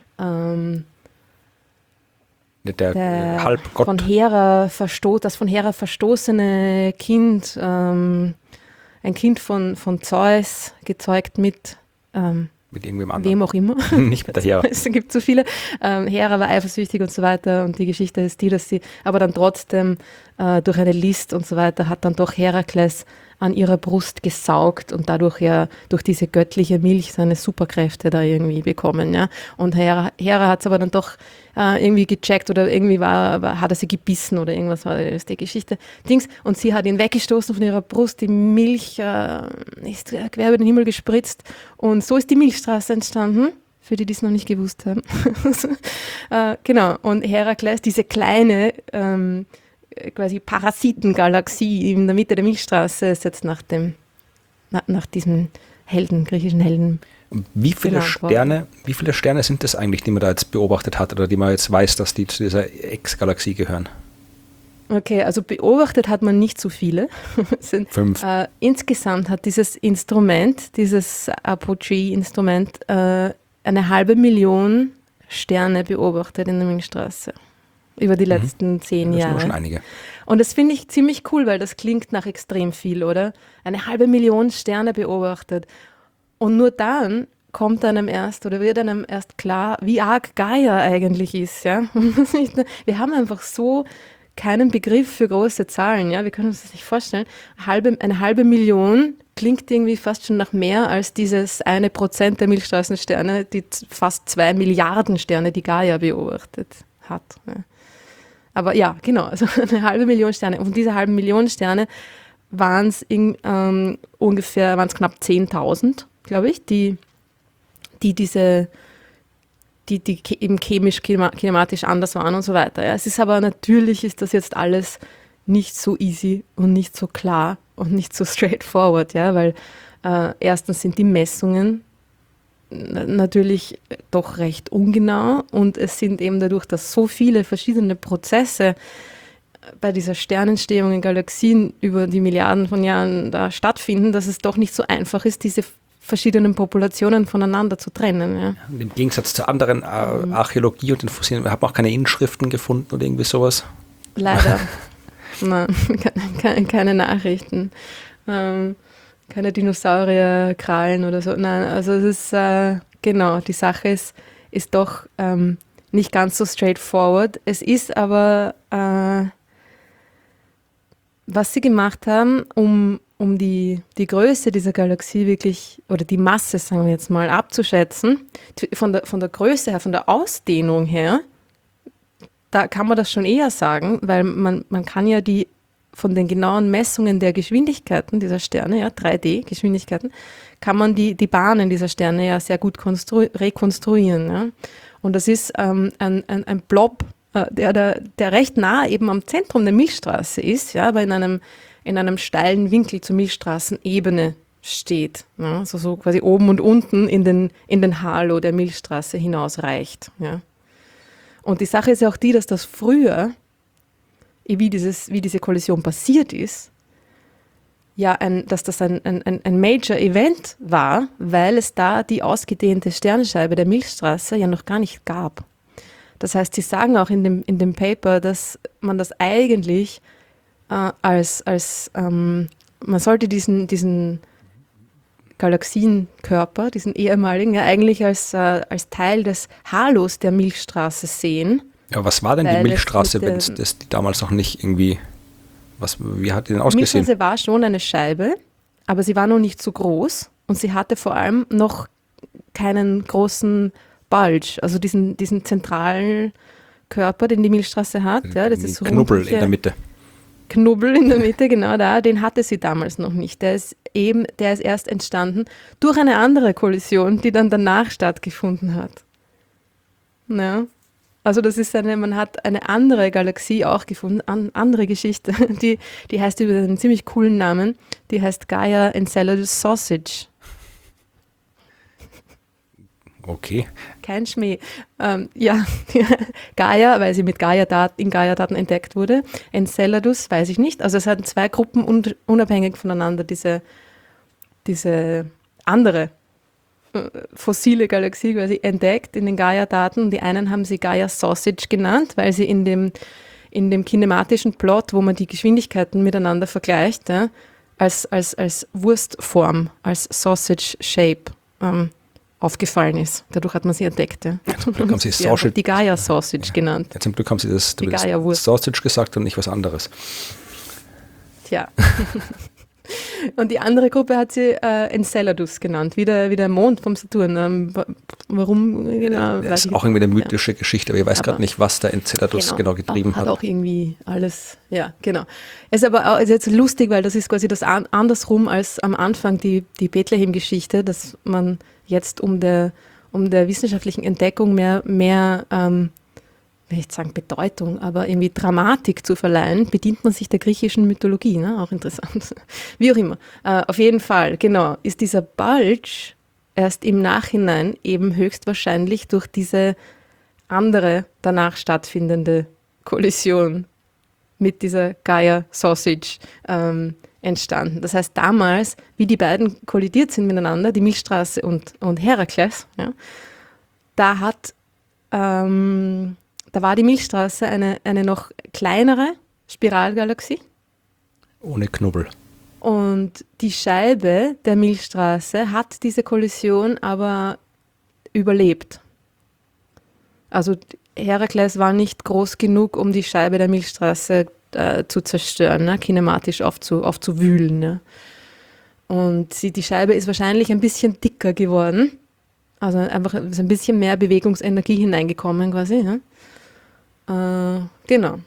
Halbgott. Das von Hera verstoßene Kind, ein Kind von Zeus, gezeugt mit irgendwem anderen. Wem auch immer. Nicht mit der Hera. Es gibt so viele. Hera war eifersüchtig und so weiter und die Geschichte ist die, dass sie aber dann trotzdem durch eine List und so weiter hat dann doch Herakles an ihrer Brust gesaugt und dadurch ja durch diese göttliche Milch seine Superkräfte da irgendwie bekommen. Ja? Und Hera hat es aber dann doch irgendwie gecheckt oder irgendwie hat er sie gebissen oder irgendwas war das die Geschichte. Und sie hat ihn weggestoßen von ihrer Brust, die Milch ist quer über den Himmel gespritzt und so ist die Milchstraße entstanden. Für die es noch nicht gewusst haben. Genau, und Herakles, diese kleine quasi Parasitengalaxie in der Mitte der Milchstraße, ist jetzt nach diesem griechischen Helden. Wie viele Sterne sind das eigentlich, die man da jetzt beobachtet hat oder die man jetzt weiß, dass die zu dieser Ex-Galaxie gehören? Okay, also beobachtet hat man nicht so viele. Es sind 5. Insgesamt hat dieses Instrument, dieses Apogee-Instrument, 500.000 Sterne beobachtet in der Milchstraße. Über die letzten 10 Jahre. Das sind schon einige. Und das finde ich ziemlich cool, weil das klingt nach extrem viel, oder? 500.000 Sterne beobachtet. Und nur dann wird einem erst klar, wie arg Gaia eigentlich ist. Ja? Wir haben einfach so keinen Begriff für große Zahlen. Ja? Wir können uns das nicht vorstellen. 500.000 klingt irgendwie fast schon nach mehr als dieses 1% der Milchstraßensterne, die fast 2 Milliarden Sterne, die Gaia beobachtet hat. Ja. Aber ja, genau, also 500.000 Sterne. Und von dieser 500.000 Sterne waren es knapp 10.000, glaube ich, die diese die eben chemisch, kinematisch anders waren und so weiter. Ja. Es ist aber natürlich, ist das jetzt alles nicht so easy und nicht so klar und nicht so straightforward, ja, weil erstens sind die Messungen natürlich doch recht ungenau und es sind eben dadurch, dass so viele verschiedene Prozesse bei dieser Sternentstehung in Galaxien über die Milliarden von Jahren da stattfinden, dass es doch nicht so einfach ist, diese verschiedenen Populationen voneinander zu trennen. Ja. Im Gegensatz zur anderen Archäologie und den Fossilien, wir haben auch keine Inschriften gefunden oder irgendwie sowas. Leider. Nein, keine Nachrichten. Keine Dinosaurierkrallen oder so. Nein, also es ist, genau, die Sache ist doch nicht ganz so straightforward. Es ist aber, was sie gemacht haben, um die Größe dieser Galaxie wirklich, oder die Masse, sagen wir jetzt mal, abzuschätzen, von der Größe her, von der Ausdehnung her, da kann man das schon eher sagen, weil man kann ja von den genauen Messungen der Geschwindigkeiten dieser Sterne, ja, 3D-Geschwindigkeiten, kann man die Bahnen dieser Sterne ja sehr gut rekonstruieren. Ja. Und das ist ein Blob, der recht nah eben am Zentrum der Milchstraße ist, ja, aber in einem steilen Winkel zur Milchstraßenebene steht. Ja, also so quasi oben und unten in den Halo der Milchstraße hinausreicht. Ja. Und die Sache ist ja auch die, dass das früher, wie diese Kollision passiert ist, ja, dass das ein Major Event war, weil es da die ausgedehnte Sternscheibe der Milchstraße ja noch gar nicht gab. Das heißt, sie sagen auch in dem Paper, dass man das eigentlich man sollte diesen Galaxienkörper, diesen ehemaligen, ja eigentlich als Teil des Halos der Milchstraße sehen. Ja, was war denn die Milchstraße, wenn es das die damals noch nicht irgendwie, wie hat die denn ausgesehen? Die Milchstraße war schon eine Scheibe, aber sie war noch nicht so groß und sie hatte vor allem noch keinen großen Bulge, also diesen zentralen Körper, den die Milchstraße hat. Ja, das ist so Knubbel in der Mitte. Knubbel in der Mitte, genau da, den hatte sie damals noch nicht. Der ist erst entstanden durch eine andere Kollision, die dann danach stattgefunden hat. Ja. Also das ist man hat eine andere Galaxie auch gefunden, andere Geschichte, die heißt über einen ziemlich coolen Namen, die heißt Gaia Enceladus Sausage. Okay. Kein Schmäh. Ja, Gaia, weil sie in Gaia-Daten entdeckt wurde. Enceladus, weiß ich nicht. Also es hatten zwei Gruppen unabhängig voneinander diese andere fossile Galaxie quasi entdeckt in den Gaia-Daten. Die einen haben sie Gaia Sausage genannt, weil sie in dem kinematischen Plot, wo man die Geschwindigkeiten miteinander vergleicht, ja, als Wurstform, als Sausage Shape aufgefallen ist. Dadurch hat man sie entdeckt. Ja. Zum Glück haben sie Sausage, die Gaia Sausage genannt. Ja, zum Glück haben sie das Gaia-Wurst Sausage gesagt und nicht was anderes. Tja. Und die andere Gruppe hat sie Enceladus genannt, wie der Mond vom Saturn. Warum genau? Das ist auch irgendwie eine mythische Geschichte, aber ich weiß gerade nicht, was der Enceladus genau getrieben hat. Hat auch irgendwie alles, ja, genau. Es ist aber auch, ist jetzt lustig, weil das ist quasi das andersrum als am Anfang die Bethlehem-Geschichte, dass man jetzt um der wissenschaftlichen Entdeckung mehr will ich sagen Bedeutung, aber irgendwie Dramatik zu verleihen, bedient man sich der griechischen Mythologie, ne? Auch interessant. Wie auch immer. Auf jeden Fall, genau, ist dieser Bulge erst im Nachhinein eben höchstwahrscheinlich durch diese andere danach stattfindende Kollision mit dieser Gaia Sausage entstanden. Das heißt, damals, wie die beiden kollidiert sind miteinander, die Milchstraße und Herakles, ja, da war die Milchstraße eine noch kleinere Spiralgalaxie. Ohne Knubbel. Und die Scheibe der Milchstraße hat diese Kollision aber überlebt. Also Herakles war nicht groß genug, um die Scheibe der Milchstraße zu zerstören, ne? Kinematisch aufzuwühlen. Ne? Und die Scheibe ist wahrscheinlich ein bisschen dicker geworden. Also einfach ist ein bisschen mehr Bewegungsenergie hineingekommen quasi. Ne? Genau.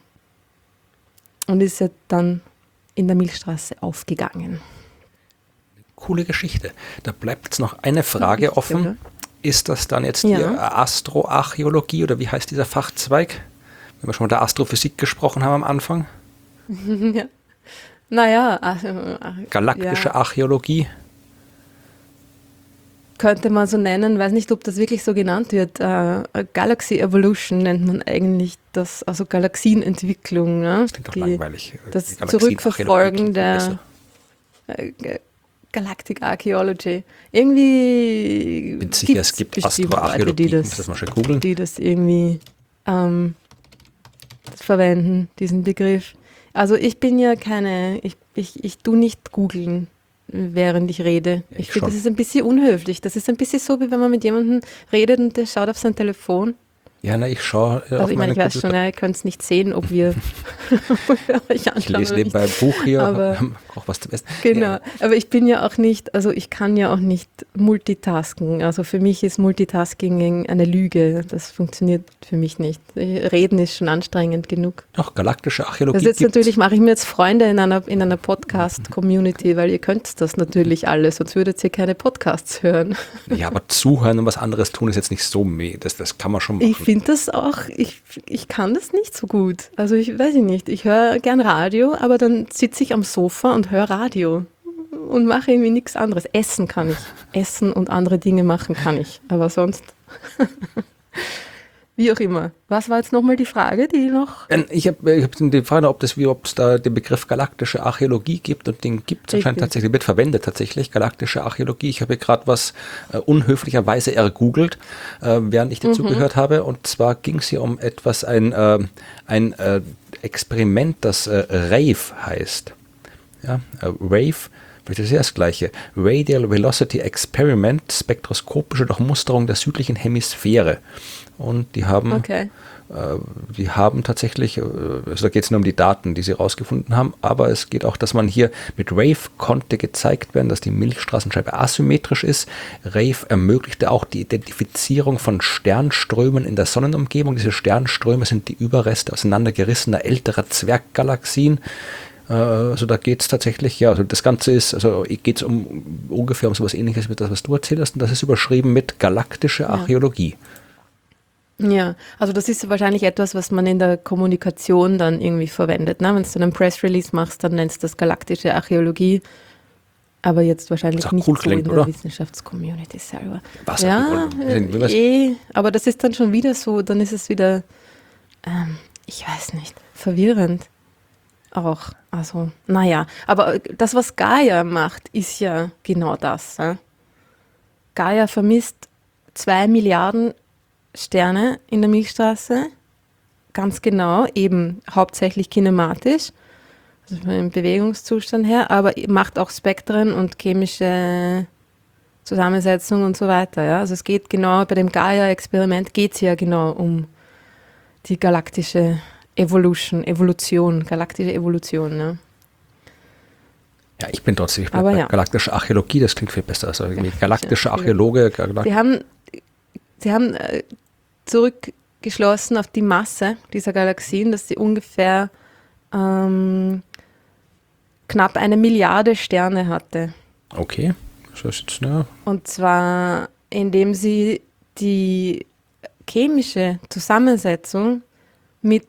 Und ist ja dann in der Milchstraße aufgegangen. Coole Geschichte. Da bleibt jetzt noch eine Frage offen. ist das dann jetzt Ja. hier Astroarchäologie oder wie heißt dieser Fachzweig? Wenn wir schon mal der Astrophysik gesprochen haben am Anfang. Ja. Naja, Galaktische ja, Archäologie. könnte man so nennen, weiß nicht, ob das wirklich so genannt wird. Galaxy Evolution nennt man eigentlich das, also Galaxienentwicklung, ne? Das klingt doch langweilig. Das Galaxienarchäologie Zurückverfolgen klingt viel besser. der Galactic Archaeology. Irgendwie Ich bin sicher, es gibt bestimmt Leute, Astroarchäologie. Ich muss das mal schnell googeln. die das irgendwie verwenden, diesen Begriff. Also ich bin ja keine, ich tu nicht googeln, während ich rede. Ja, Ich ich finde, das schon. ist ein bisschen unhöflich. Das ist ein bisschen so, wie wenn man mit jemandem redet und der schaut auf sein Telefon. Ja, na, ich schaue Also auf ich meine, meinen ich weiß Computer. schon, ja, ihr könnt es nicht sehen, ob wir euch Ich anschauen lese oder nebenbei ein Buch hier, Aber- auch was zum Essen. Genau, Ja, aber ich bin ja auch nicht, also ich kann ja auch nicht multitasken. Also für mich ist Multitasking eine Lüge. Das funktioniert für mich nicht. Reden ist schon anstrengend genug. doch, galaktische Archäologie Das jetzt gibt's. natürlich mache ich mir jetzt Freunde in einer Podcast-Community, weil ihr könnt das natürlich alle, sonst würdet ihr keine Podcasts hören. Ja, aber zuhören und was anderes tun ist jetzt nicht so, das kann man schon machen. Ich finde das auch, ich kann das nicht so gut. Also ich weiß nicht, ich höre gern Radio, aber dann sitze ich am Sofa und höre Radio und mache irgendwie nichts anderes. Essen kann ich. Essen und andere Dinge machen kann ich. Aber sonst, wie auch immer. Was war jetzt nochmal die Frage, die noch? Ich hab die Frage, ob es da den Begriff galaktische Archäologie gibt, und den gibt es anscheinend Richtig. tatsächlich, wird verwendet tatsächlich, galaktische Archäologie. Ich habe hier gerade was unhöflicherweise ergoogelt, während ich dir zugehört habe, und zwar ging es hier um etwas, ein Experiment, das RAVE heißt. Ja, RAVE, vielleicht ist das gleiche. Radial Velocity Experiment, spektroskopische Durchmusterung der südlichen Hemisphäre. Und die haben Okay. die haben tatsächlich, also da geht es nur um die Daten, die sie rausgefunden haben, aber es geht auch, dass man hier mit RAVE konnte gezeigt werden, dass die Milchstraßenscheibe asymmetrisch ist. RAVE ermöglichte auch die Identifizierung von Sternströmen in der Sonnenumgebung. Diese Sternströme sind die Überreste auseinandergerissener älterer Zwerggalaxien. Also da geht es tatsächlich, ja, also das Ganze ist, also geht es ungefähr um sowas Ähnliches wie das, was du erzählt hast, und das ist überschrieben mit galaktische Archäologie. Ja, also das ist wahrscheinlich etwas, was man in der Kommunikation dann irgendwie verwendet. Ne? Wenn du einen Press-Release machst, dann nennst du das galaktische Archäologie, aber jetzt wahrscheinlich Was auch nicht cool so klingt, in der oder? Wissenschaftscommunity selber. Was Ja, aber das ist dann schon wieder so, dann ist es wieder, ich weiß nicht, verwirrend auch. Also, naja, aber das, was Gaia macht, ist ja genau das. Gaia vermisst 2 Milliarden Sterne in der Milchstraße, ganz genau, eben hauptsächlich kinematisch, also von dem Bewegungszustand her, aber macht auch Spektren und chemische Zusammensetzung und so weiter. Ja? Also es geht genau, bei dem Gaia-Experiment geht es ja genau um die galaktische Evolution, galaktische Evolution. Ne? Ja, ich bin trotzdem, ich Aber bei ja. galaktische Archäologie, das klingt viel besser. Also irgendwie galaktische Archäologie. Archäologe, Sie haben zurückgeschlossen auf die Masse dieser Galaxien, dass sie ungefähr knapp 1 Milliarde Sterne hatte. okay. So ist jetzt, ne? Und zwar, indem sie die chemische Zusammensetzung mit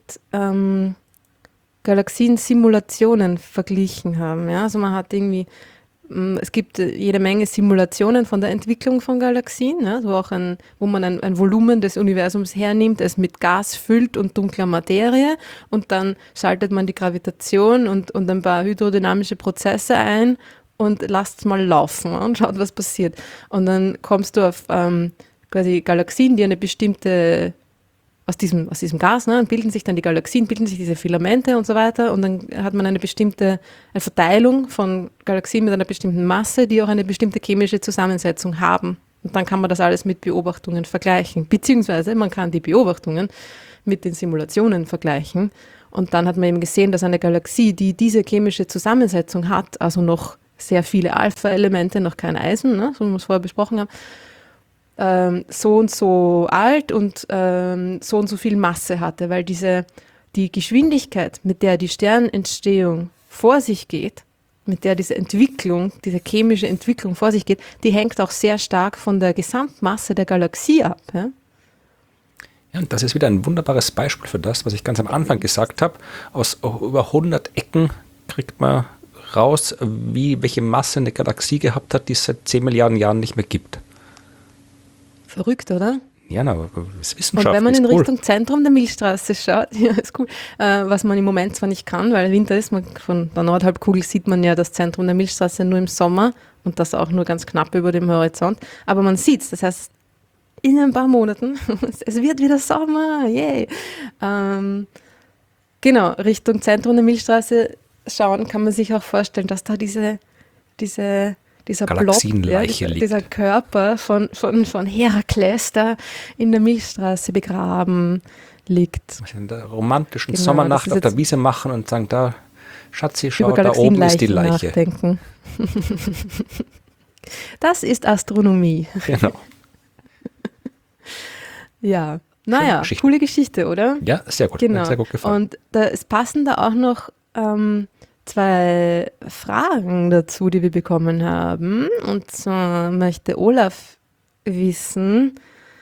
Galaxien-Simulationen verglichen haben. Ja? Also man hat irgendwie, es gibt jede Menge Simulationen von der Entwicklung von Galaxien, ja? So auch wo man ein Volumen des Universums hernimmt, es mit Gas füllt und dunkler Materie, und dann schaltet man die Gravitation und ein paar hydrodynamische Prozesse ein und lasst es mal laufen, ja? Und schaut, was passiert. Und dann kommst du auf quasi Galaxien, die eine bestimmte aus diesem Gas, ne, und bilden sich dann die Galaxien, bilden sich diese Filamente und so weiter, und dann hat man eine Verteilung von Galaxien mit einer bestimmten Masse, die auch eine bestimmte chemische Zusammensetzung haben. Und dann kann man das alles mit Beobachtungen vergleichen, beziehungsweise man kann die Beobachtungen mit den Simulationen vergleichen, und dann hat man eben gesehen, dass eine Galaxie, die diese chemische Zusammensetzung hat, also noch sehr viele Alpha-Elemente, noch kein Eisen, ne, so wie wir es vorher besprochen haben, so und so alt und so und so viel Masse hatte, weil die Geschwindigkeit, mit der die Sternentstehung vor sich geht, mit der diese Entwicklung, diese chemische Entwicklung vor sich geht, die hängt auch sehr stark von der Gesamtmasse der Galaxie ab. Ja? Ja, und das ist wieder ein wunderbares Beispiel für das, was ich ganz am Anfang gesagt habe. Aus über 100 Ecken kriegt man raus, welche Masse eine Galaxie gehabt hat, die es seit 10 Milliarden Jahren nicht mehr gibt. Verrückt, oder? Ja, na, das ist Wissenschaft. Und wenn man ist in cool. Richtung Zentrum der Milchstraße schaut, ja, ist cool, was man im Moment zwar nicht kann, weil Winter ist, von der Nordhalbkugel sieht man ja das Zentrum der Milchstraße nur im Sommer und das auch nur ganz knapp über dem Horizont, aber man sieht es, das heißt, in ein paar Monaten, es wird wieder Sommer, yay. Genau, Richtung Zentrum der Milchstraße schauen, kann man sich auch vorstellen, dass da dieser Blob, ja, dieser Körper von Herakles da in der Milchstraße begraben liegt. In der romantischen Sommernacht auf der Wiese machen und sagen, da, Schatzi, schau, da oben ist die Leiche. Nachdenken. Das ist Astronomie. Genau. Ja, naja, coole Geschichte, oder? Ja, sehr gut. Genau. Sehr gut gefallen. Und es passen da auch noch 2 Fragen dazu, die wir bekommen haben. Und zwar möchte Olaf wissen,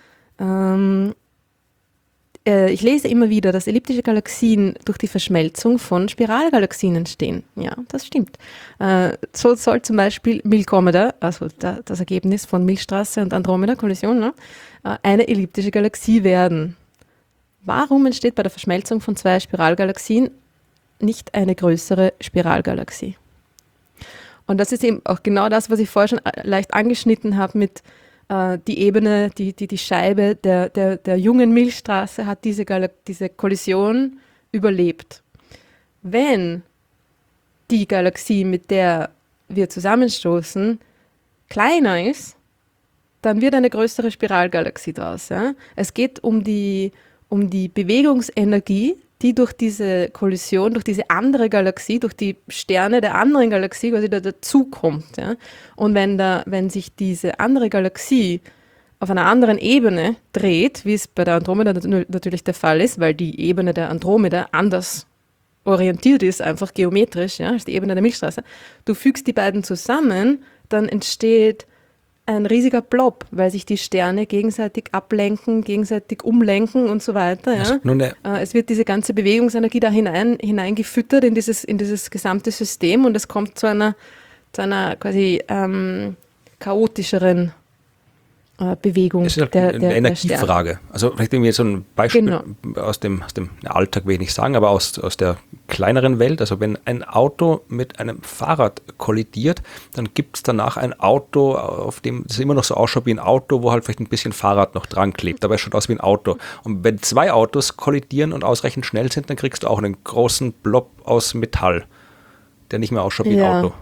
ich lese immer wieder, dass elliptische Galaxien durch die Verschmelzung von Spiralgalaxien entstehen. Ja, das stimmt. So soll zum Beispiel Milkomeda, also das Ergebnis von Milchstraße und Andromeda-Kollision, ne, eine elliptische Galaxie werden. Warum entsteht bei der Verschmelzung von 2 Spiralgalaxien nicht eine größere Spiralgalaxie? Und das ist eben auch genau das, was ich vorher schon leicht angeschnitten habe mit die Ebene, die Scheibe der jungen Milchstraße hat diese Kollision überlebt. Wenn die Galaxie, mit der wir zusammenstoßen, kleiner ist, dann wird eine größere Spiralgalaxie daraus. Ja? Es geht um die Bewegungsenergie, die durch diese Kollision, durch diese andere Galaxie, durch die Sterne der anderen Galaxie quasi dazukommt. Ja? Und wenn sich diese andere Galaxie auf einer anderen Ebene dreht, wie es bei der Andromeda natürlich der Fall ist, weil die Ebene der Andromeda anders orientiert ist, einfach geometrisch, ja, als die Ebene der Milchstraße, du fügst die beiden zusammen, dann entsteht ein riesiger Blob, weil sich die Sterne gegenseitig ablenken, gegenseitig umlenken und so weiter. Ja. Es wird diese ganze Bewegungsenergie da hineingefüttert in dieses gesamte System und es kommt zu einer quasi chaotischeren Bewegung. Das ist halt eine Energiefrage. Also vielleicht irgendwie so ein Beispiel aus dem Alltag will ich nicht sagen, aber aus der kleineren Welt. Also wenn ein Auto mit einem Fahrrad kollidiert, dann gibt es danach ein Auto, auf dem es immer noch so ausschaut wie ein Auto, wo halt vielleicht ein bisschen Fahrrad noch dran klebt. Aber es schaut aus wie ein Auto. Und wenn 2 Autos kollidieren und ausreichend schnell sind, dann kriegst du auch einen großen Blob aus Metall, der nicht mehr ausschaut wie ein Auto.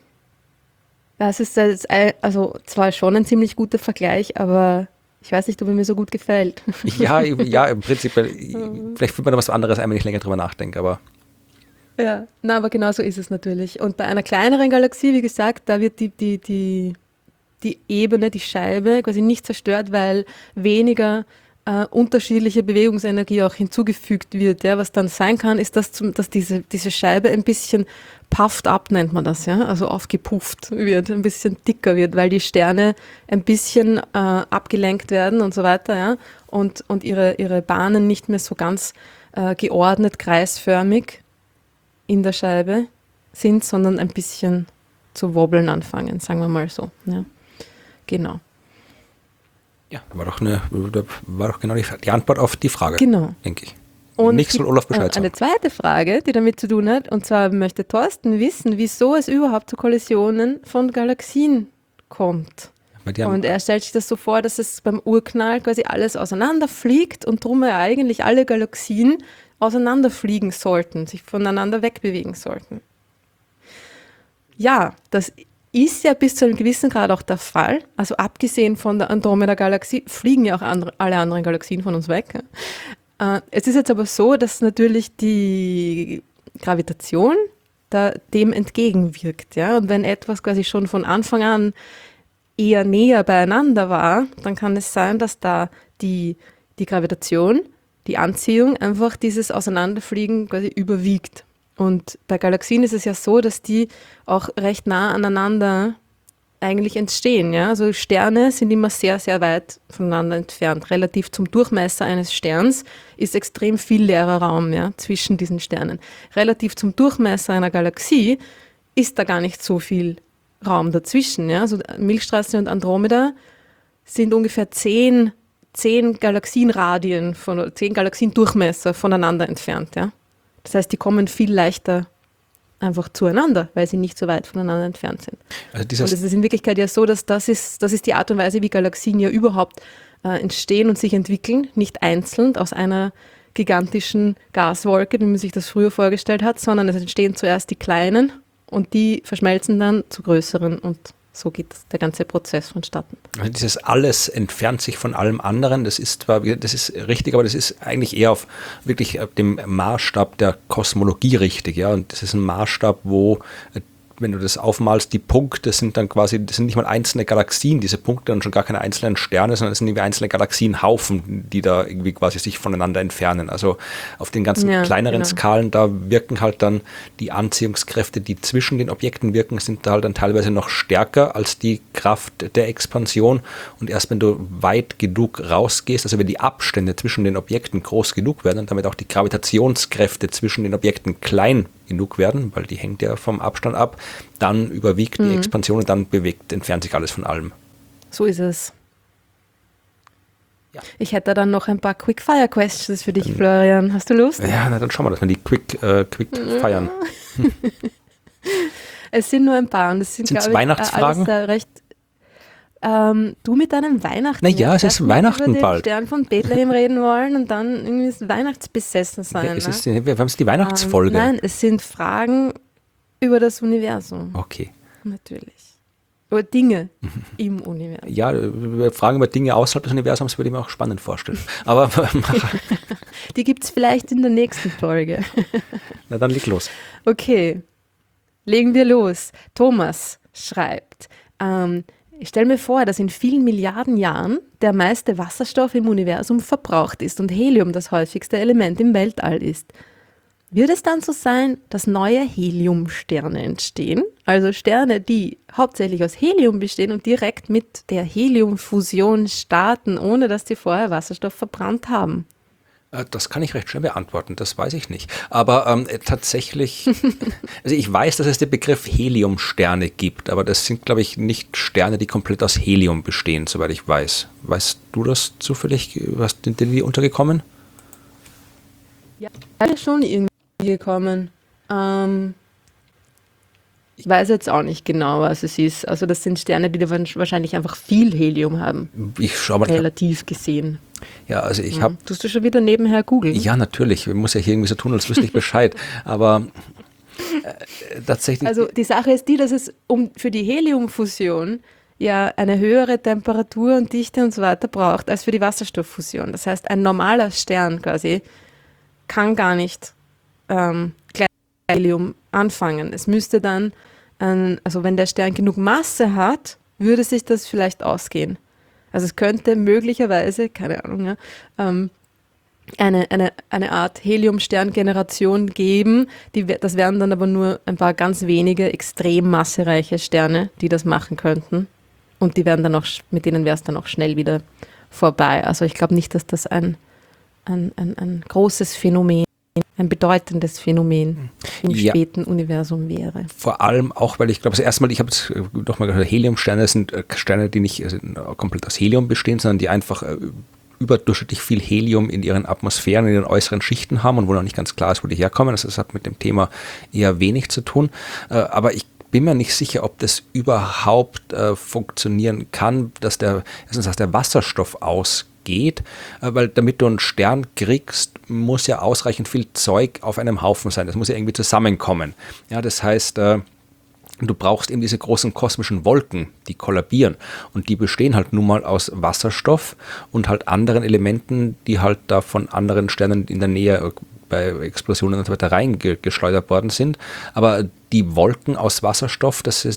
Das ist also zwar schon ein ziemlich guter Vergleich, aber ich weiß nicht, ob er mir so gut gefällt. Ja, im Prinzip, vielleicht fühlt man da was anderes ein, wenn ich länger drüber nachdenke, aber... Ja, aber genau so ist es natürlich. Und bei einer kleineren Galaxie, wie gesagt, da wird die Ebene, die Scheibe quasi nicht zerstört, weil weniger unterschiedliche Bewegungsenergie auch hinzugefügt wird. Ja. Was dann sein kann, ist, dass diese Scheibe ein bisschen puffed up, nennt man das, ja, also aufgepufft wird, ein bisschen dicker wird, weil die Sterne ein bisschen abgelenkt werden und so weiter, ja, und ihre Bahnen nicht mehr so ganz geordnet, kreisförmig in der Scheibe sind, sondern ein bisschen zu wobbeln anfangen, sagen wir mal so. Ja. Genau. Ja, war doch genau die Antwort auf die Frage, denke ich. Und nichts soll Olaf Bescheid sagen. Eine zweite Frage, die damit zu tun hat, und zwar möchte Thorsten wissen, wieso es überhaupt zu Kollisionen von Galaxien kommt. Und er stellt sich das so vor, dass es beim Urknall quasi alles auseinanderfliegt und drum ja eigentlich alle Galaxien auseinanderfliegen sollten, sich voneinander wegbewegen sollten. Ja, das ist ja bis zu einem gewissen Grad auch der Fall. Also abgesehen von der Andromeda-Galaxie fliegen ja auch alle anderen Galaxien von uns weg. Es ist jetzt aber so, dass natürlich die Gravitation dem entgegenwirkt. Ja? Und wenn etwas quasi schon von Anfang an eher näher beieinander war, dann kann es sein, dass da die Gravitation, die Anziehung einfach dieses Auseinanderfliegen quasi überwiegt. Und bei Galaxien ist es ja so, dass die auch recht nah aneinander eigentlich entstehen. Ja? Also Sterne sind immer sehr, sehr weit voneinander entfernt. Relativ zum Durchmesser eines Sterns ist extrem viel leerer Raum, ja, zwischen diesen Sternen. Relativ zum Durchmesser einer Galaxie ist da gar nicht so viel Raum dazwischen. Ja? Also Milchstraße und Andromeda sind ungefähr 10 Galaxienradien, 10 Galaxiendurchmesser voneinander entfernt. Ja? Das heißt, die kommen viel leichter einfach zueinander, weil sie nicht so weit voneinander entfernt sind. Also und es ist in Wirklichkeit ja so, dass das ist die Art und Weise, wie Galaxien ja überhaupt entstehen und sich entwickeln, nicht einzeln aus einer gigantischen Gaswolke, wie man sich das früher vorgestellt hat, sondern es entstehen zuerst die kleinen und die verschmelzen dann zu größeren und so geht der ganze Prozess vonstatten. Also dieses alles entfernt sich von allem anderen, das ist richtig, aber das ist eigentlich eher auf wirklich dem Maßstab der Kosmologie richtig, ja. Und das ist ein Maßstab, wo, wenn du das aufmalst, die Punkte sind dann quasi, das sind nicht mal einzelne Galaxien, diese Punkte und schon gar keine einzelnen Sterne, sondern es sind irgendwie einzelne Galaxienhaufen, die da irgendwie quasi sich voneinander entfernen. Also auf den ganzen kleineren Skalen, da wirken halt dann die Anziehungskräfte, die zwischen den Objekten wirken, sind da halt dann teilweise noch stärker als die Kraft der Expansion. Und erst wenn du weit genug rausgehst, also wenn die Abstände zwischen den Objekten groß genug werden und damit auch die Gravitationskräfte zwischen den Objekten klein genug werden, weil die hängt ja vom Abstand ab, dann überwiegt die Expansion und dann entfernt sich alles von allem. So ist es. Ja. Ich hätte dann noch ein paar Quick-Fire-Questions für dich, Florian. Hast du Lust? Ja, na, dann schauen wir, dass wir die quick feiern. Es sind nur ein paar und es sind, glaube ich, Weihnachtsfragen? Alles recht. Du mit deinem Weihnachten. Naja, es ist Weihnachten über bald. Den Stern von Bethlehem reden wollen und dann irgendwie das Weihnachtsbesessen sein. Ja, wir haben es die Weihnachtsfolge. Nein, es sind Fragen über das Universum. Okay. Natürlich. Über Dinge im Universum. Ja, Fragen über Dinge außerhalb des Universums würde ich mir auch spannend vorstellen. Aber die gibt es vielleicht in der nächsten Folge. Na, dann leg los. Okay, legen wir los. Thomas schreibt, ich stelle mir vor, dass in vielen Milliarden Jahren der meiste Wasserstoff im Universum verbraucht ist und Helium das häufigste Element im Weltall ist. Wird es dann so sein, dass neue Heliumsterne entstehen? Also Sterne, die hauptsächlich aus Helium bestehen und direkt mit der Heliumfusion starten, ohne dass sie vorher Wasserstoff verbrannt haben? Das kann ich recht schnell beantworten, das weiß ich nicht. Aber tatsächlich, also ich weiß, dass es den Begriff Heliumsterne gibt, aber das sind, glaube ich, nicht Sterne, die komplett aus Helium bestehen, soweit ich weiß. Weißt du das zufällig? Sind dir die untergekommen? Ja, schon irgendwie gekommen. Ich weiß jetzt auch nicht genau, was es ist. Also das sind Sterne, die wahrscheinlich einfach viel Helium haben. Ich schau mal. Relativ gesehen. Ja, also ich habe... Tust du schon wieder nebenher googeln? Ja, natürlich. Ich muss ja hier irgendwie so tun, als wüsste ich Bescheid. Aber tatsächlich... Also die Sache ist die, dass es für die Heliumfusion ja eine höhere Temperatur und Dichte und so weiter braucht als für die Wasserstofffusion. Das heißt, ein normaler Stern quasi kann gar nicht gleich Helium anfangen. Es müsste dann, also wenn der Stern genug Masse hat, würde sich das vielleicht ausgehen. Also es könnte möglicherweise, keine Ahnung, ja, eine Art Heliumsterngeneration geben. Das wären dann aber nur ein paar ganz wenige extrem massereiche Sterne, die das machen könnten. Und die werden dann auch, mit denen wäre es dann auch schnell wieder vorbei. Also ich glaube nicht, dass das ein großes Phänomen, ein bedeutendes Phänomen im späten Universum wäre. Vor allem auch, weil ich glaube, also erstmal, ich habe jetzt doch mal gehört, Heliumsterne sind Sterne, die nicht komplett aus Helium bestehen, sondern die einfach überdurchschnittlich viel Helium in ihren Atmosphären, in den äußeren Schichten haben und wo noch nicht ganz klar ist, wo die herkommen. Also das hat mit dem Thema eher wenig zu tun. Aber ich bin mir nicht sicher, ob das überhaupt funktionieren kann, dass der Wasserstoff ausgeht, weil damit du einen Stern kriegst, muss ja ausreichend viel Zeug auf einem Haufen sein. Das muss ja irgendwie zusammenkommen. Ja, das heißt, du brauchst eben diese großen kosmischen Wolken, die kollabieren. Und die bestehen halt nun mal aus Wasserstoff und halt anderen Elementen, die halt da von anderen Sternen in der Nähe bei Explosionen und so weiter reingeschleudert worden sind. Aber die Wolken aus Wasserstoff, die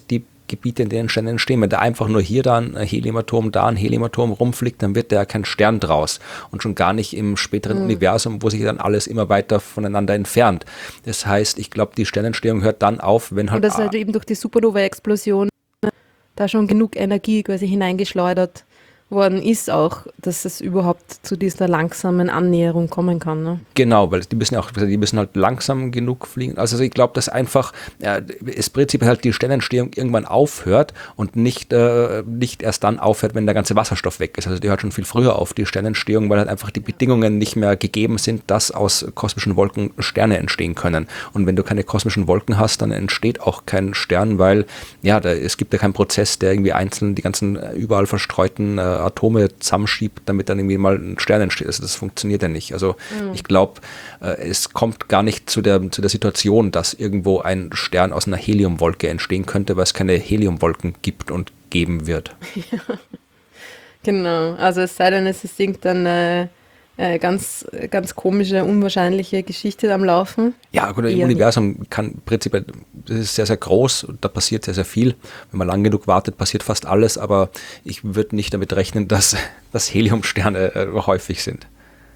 Gebiete, in denen Sterne entstehen. Wenn da einfach nur hier da ein Heliumatom, da ein Heliumatom rumfliegt, dann wird da ja kein Stern draus. Und schon gar nicht im späteren Universum, wo sich dann alles immer weiter voneinander entfernt. Das heißt, ich glaube, die Sternentstehung hört dann auf, wenn halt... Und das halt eben durch die Supernova-Explosion da schon genug Energie quasi hineingeschleudert worden ist auch, dass es überhaupt zu dieser langsamen Annäherung kommen kann. Ne? Genau, weil die müssen halt langsam genug fliegen. Also ich glaube, dass einfach das Prinzip halt die Sternentstehung irgendwann aufhört und nicht erst dann aufhört, wenn der ganze Wasserstoff weg ist. Also die hört schon viel früher auf, die Sternentstehung, weil halt einfach die Bedingungen nicht mehr gegeben sind, dass aus kosmischen Wolken Sterne entstehen können. Und wenn du keine kosmischen Wolken hast, dann entsteht auch kein Stern, weil es gibt ja keinen Prozess, der irgendwie einzeln die ganzen überall verstreuten Atome zusammenschiebt, damit dann irgendwie mal ein Stern entsteht. Also das funktioniert ja nicht. Also ich glaube, es kommt gar nicht zu der Situation, dass irgendwo ein Stern aus einer Heliumwolke entstehen könnte, weil es keine Heliumwolken gibt und geben wird. Ja, genau. Also es sei denn, es ist irgendeine ganz, ganz komische, unwahrscheinliche Geschichte am Laufen. Ja, gut, im Universum kann prinzipiell, das ist sehr, sehr groß und da passiert sehr, sehr viel. Wenn man lang genug wartet, passiert fast alles, aber ich würde nicht damit rechnen, dass Heliumsterne häufig sind.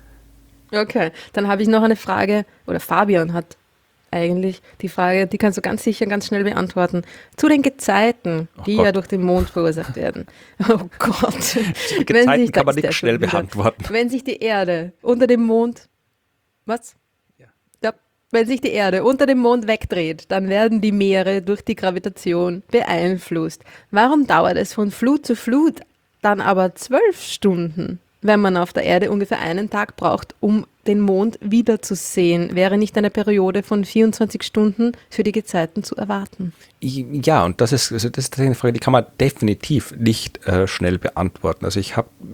Okay, dann habe ich noch eine Frage, oder Fabian hat eigentlich die Frage, die kannst du ganz sicher ganz schnell beantworten. Zu den Gezeiten, die ja durch den Mond verursacht werden. Oh Gott. Gezeiten kann man nicht schnell beantworten. Wenn sich die Erde unter dem Mond, was? Ja, wenn sich die Erde unter dem Mond wegdreht, dann werden die Meere durch die Gravitation beeinflusst. Warum dauert es von Flut zu Flut dann aber 12 Stunden? Wenn man auf der Erde ungefähr einen Tag braucht, um den Mond wiederzusehen, wäre nicht eine Periode von 24 Stunden für die Gezeiten zu erwarten? Ja, und das ist eine Frage, die kann man definitiv nicht schnell beantworten. Also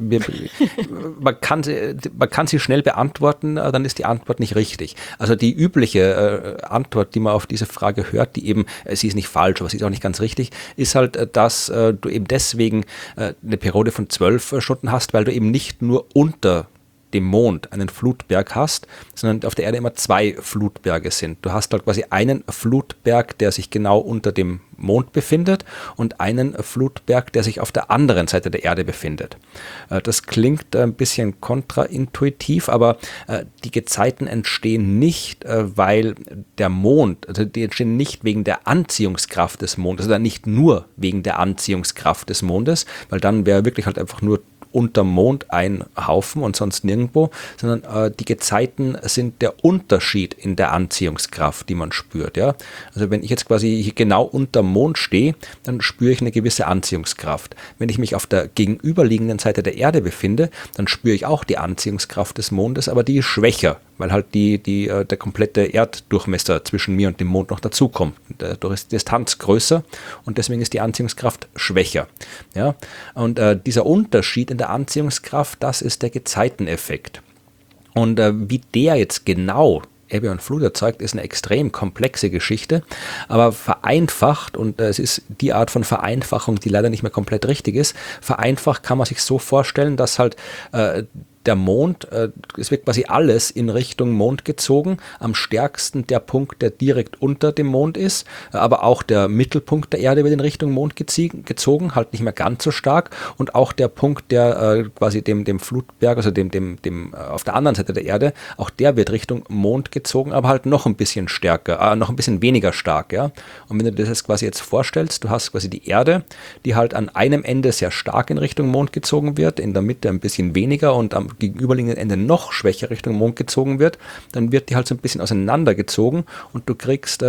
man kann sie schnell beantworten, dann ist die Antwort nicht richtig. Also die übliche Antwort, die man auf diese Frage hört, die eben, sie ist nicht falsch, aber sie ist auch nicht ganz richtig, ist halt, dass du eben deswegen eine Periode von 12 Stunden hast, weil du eben nicht nur unter dem Mond einen Flutberg hast, sondern auf der Erde immer 2 Flutberge sind. Du hast halt quasi einen Flutberg, der sich genau unter dem Mond befindet und einen Flutberg, der sich auf der anderen Seite der Erde befindet. Das klingt ein bisschen kontraintuitiv, aber die Gezeiten entstehen nicht, weil der Mond, also die entstehen nicht wegen der Anziehungskraft des Mondes, oder nicht nur wegen der Anziehungskraft des Mondes, weil dann wäre wirklich halt einfach nur unterm Mond ein Haufen und sonst nirgendwo, sondern die Gezeiten sind der Unterschied in der Anziehungskraft, die man spürt. Ja? Also wenn ich jetzt quasi hier genau unterm Mond stehe, dann spüre ich eine gewisse Anziehungskraft. Wenn ich mich auf der gegenüberliegenden Seite der Erde befinde, dann spüre ich auch die Anziehungskraft des Mondes, aber die ist schwächer, weil halt der komplette Erddurchmesser zwischen mir und dem Mond noch dazukommt. Dadurch ist die Distanz größer und deswegen ist die Anziehungskraft schwächer. Ja? Und dieser Unterschied in der Anziehungskraft, das ist der Gezeiteneffekt. Und wie der jetzt genau Ebbe und Flut erzeugt, ist eine extrem komplexe Geschichte, aber vereinfacht, und es ist die Art von Vereinfachung, die leider nicht mehr komplett richtig ist, vereinfacht kann man sich so vorstellen, dass halt der Mond, es wird quasi alles in Richtung Mond gezogen, am stärksten der Punkt, der direkt unter dem Mond ist, aber auch der Mittelpunkt der Erde wird in Richtung Mond gezogen, halt nicht mehr ganz so stark, und auch der Punkt, der quasi dem Flutberg, also dem auf der anderen Seite der Erde, auch der wird Richtung Mond gezogen, aber halt noch ein bisschen stärker, noch ein bisschen weniger stark, ja. Und wenn du dir das quasi jetzt vorstellst, du hast quasi die Erde, die halt an einem Ende sehr stark in Richtung Mond gezogen wird, in der Mitte ein bisschen weniger und am gegenüberliegenden Ende noch schwächer Richtung Mond gezogen wird, dann wird die halt so ein bisschen auseinandergezogen und du kriegst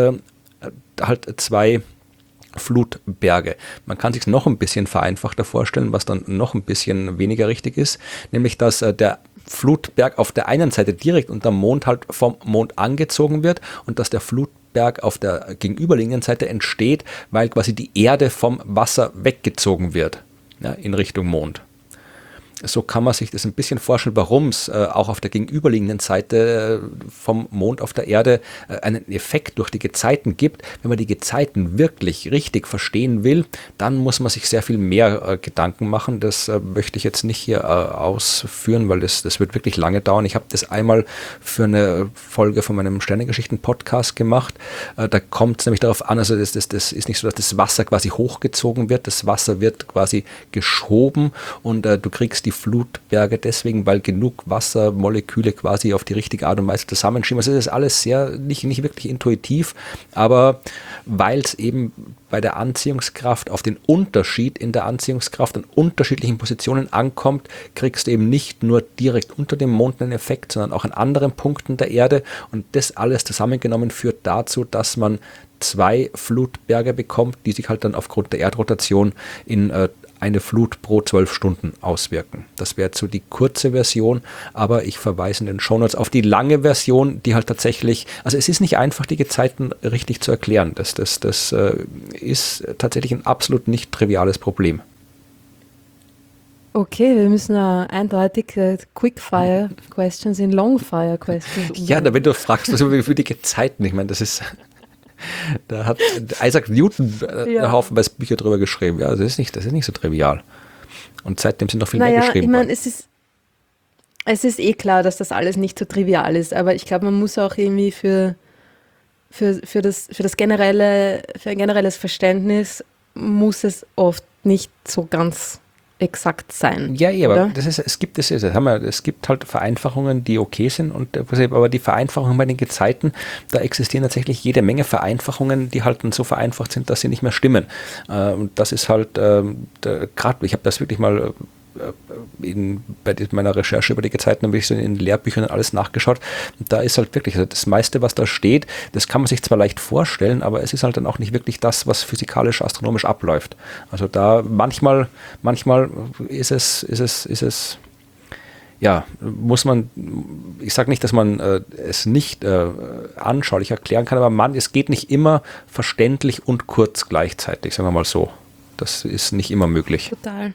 halt 2 Flutberge. Man kann sich noch ein bisschen vereinfachter vorstellen, was dann noch ein bisschen weniger richtig ist, nämlich dass der Flutberg auf der einen Seite direkt unterm Mond halt vom Mond angezogen wird und dass der Flutberg auf der gegenüberliegenden Seite entsteht, weil quasi die Erde vom Wasser weggezogen wird, ja, in Richtung Mond. so kann man sich das ein bisschen vorstellen, warum es auch auf der gegenüberliegenden Seite vom Mond auf der Erde einen Effekt durch die Gezeiten gibt. Wenn man die Gezeiten wirklich richtig verstehen will, dann muss man sich sehr viel mehr Gedanken machen. Das möchte ich jetzt nicht hier ausführen, weil das wird wirklich lange dauern. Ich habe das einmal für eine Folge von meinem Sternengeschichten-Podcast gemacht. Da kommt es nämlich darauf an, also das ist nicht so, dass das Wasser quasi hochgezogen wird. Das Wasser wird quasi geschoben und du kriegst die Flutberge deswegen, weil genug Wassermoleküle quasi auf die richtige Art und Weise zusammenschieben. Also das ist alles sehr, nicht wirklich intuitiv, aber weil es eben bei der Anziehungskraft auf den Unterschied in der Anziehungskraft an unterschiedlichen Positionen ankommt, kriegst du eben nicht nur direkt unter dem Mond einen Effekt, sondern auch an anderen Punkten der Erde und das alles zusammengenommen führt dazu, dass man 2 Flutberge bekommt, die sich halt dann aufgrund der Erdrotation in eine Flut pro 12 Stunden auswirken. Das wäre jetzt so die kurze Version, aber ich verweise in den Shownotes auf die lange Version, die halt tatsächlich, also es ist nicht einfach, die Gezeiten richtig zu erklären. Das ist tatsächlich ein absolut nicht triviales Problem. Okay, wir müssen eindeutig Quickfire-Questions in Longfire-Questions umwandeln. Ja, wenn du fragst, was für die Gezeiten, ich meine, das ist... Da hat Isaac Newton haufenweise Bücher drüber geschrieben. Ja, das ist nicht so trivial. Und seitdem sind noch viel mehr geschrieben worden. Ich meine, es ist eh klar, dass das alles nicht so trivial ist, aber ich glaube, man muss auch irgendwie für ein generelles Verständnis muss es oft nicht so ganz exakt sein. Ja, aber es gibt halt Vereinfachungen, die okay sind, aber die Vereinfachungen bei den Gezeiten, da existieren tatsächlich jede Menge Vereinfachungen, die halt dann so vereinfacht sind, dass sie nicht mehr stimmen. Und das ist halt gerade, ich habe das wirklich mal bei meiner Recherche über die Gezeiten habe ich so in den Lehrbüchern alles nachgeschaut. Und da ist halt wirklich, also das meiste, was da steht, das kann man sich zwar leicht vorstellen, aber es ist halt dann auch nicht wirklich das, was physikalisch, astronomisch abläuft. Also da manchmal ist es ja, muss man, ich sage nicht, dass man es nicht anschaulich erklären kann, aber es geht nicht immer verständlich und kurz gleichzeitig, sagen wir mal so. Das ist nicht immer möglich. Total.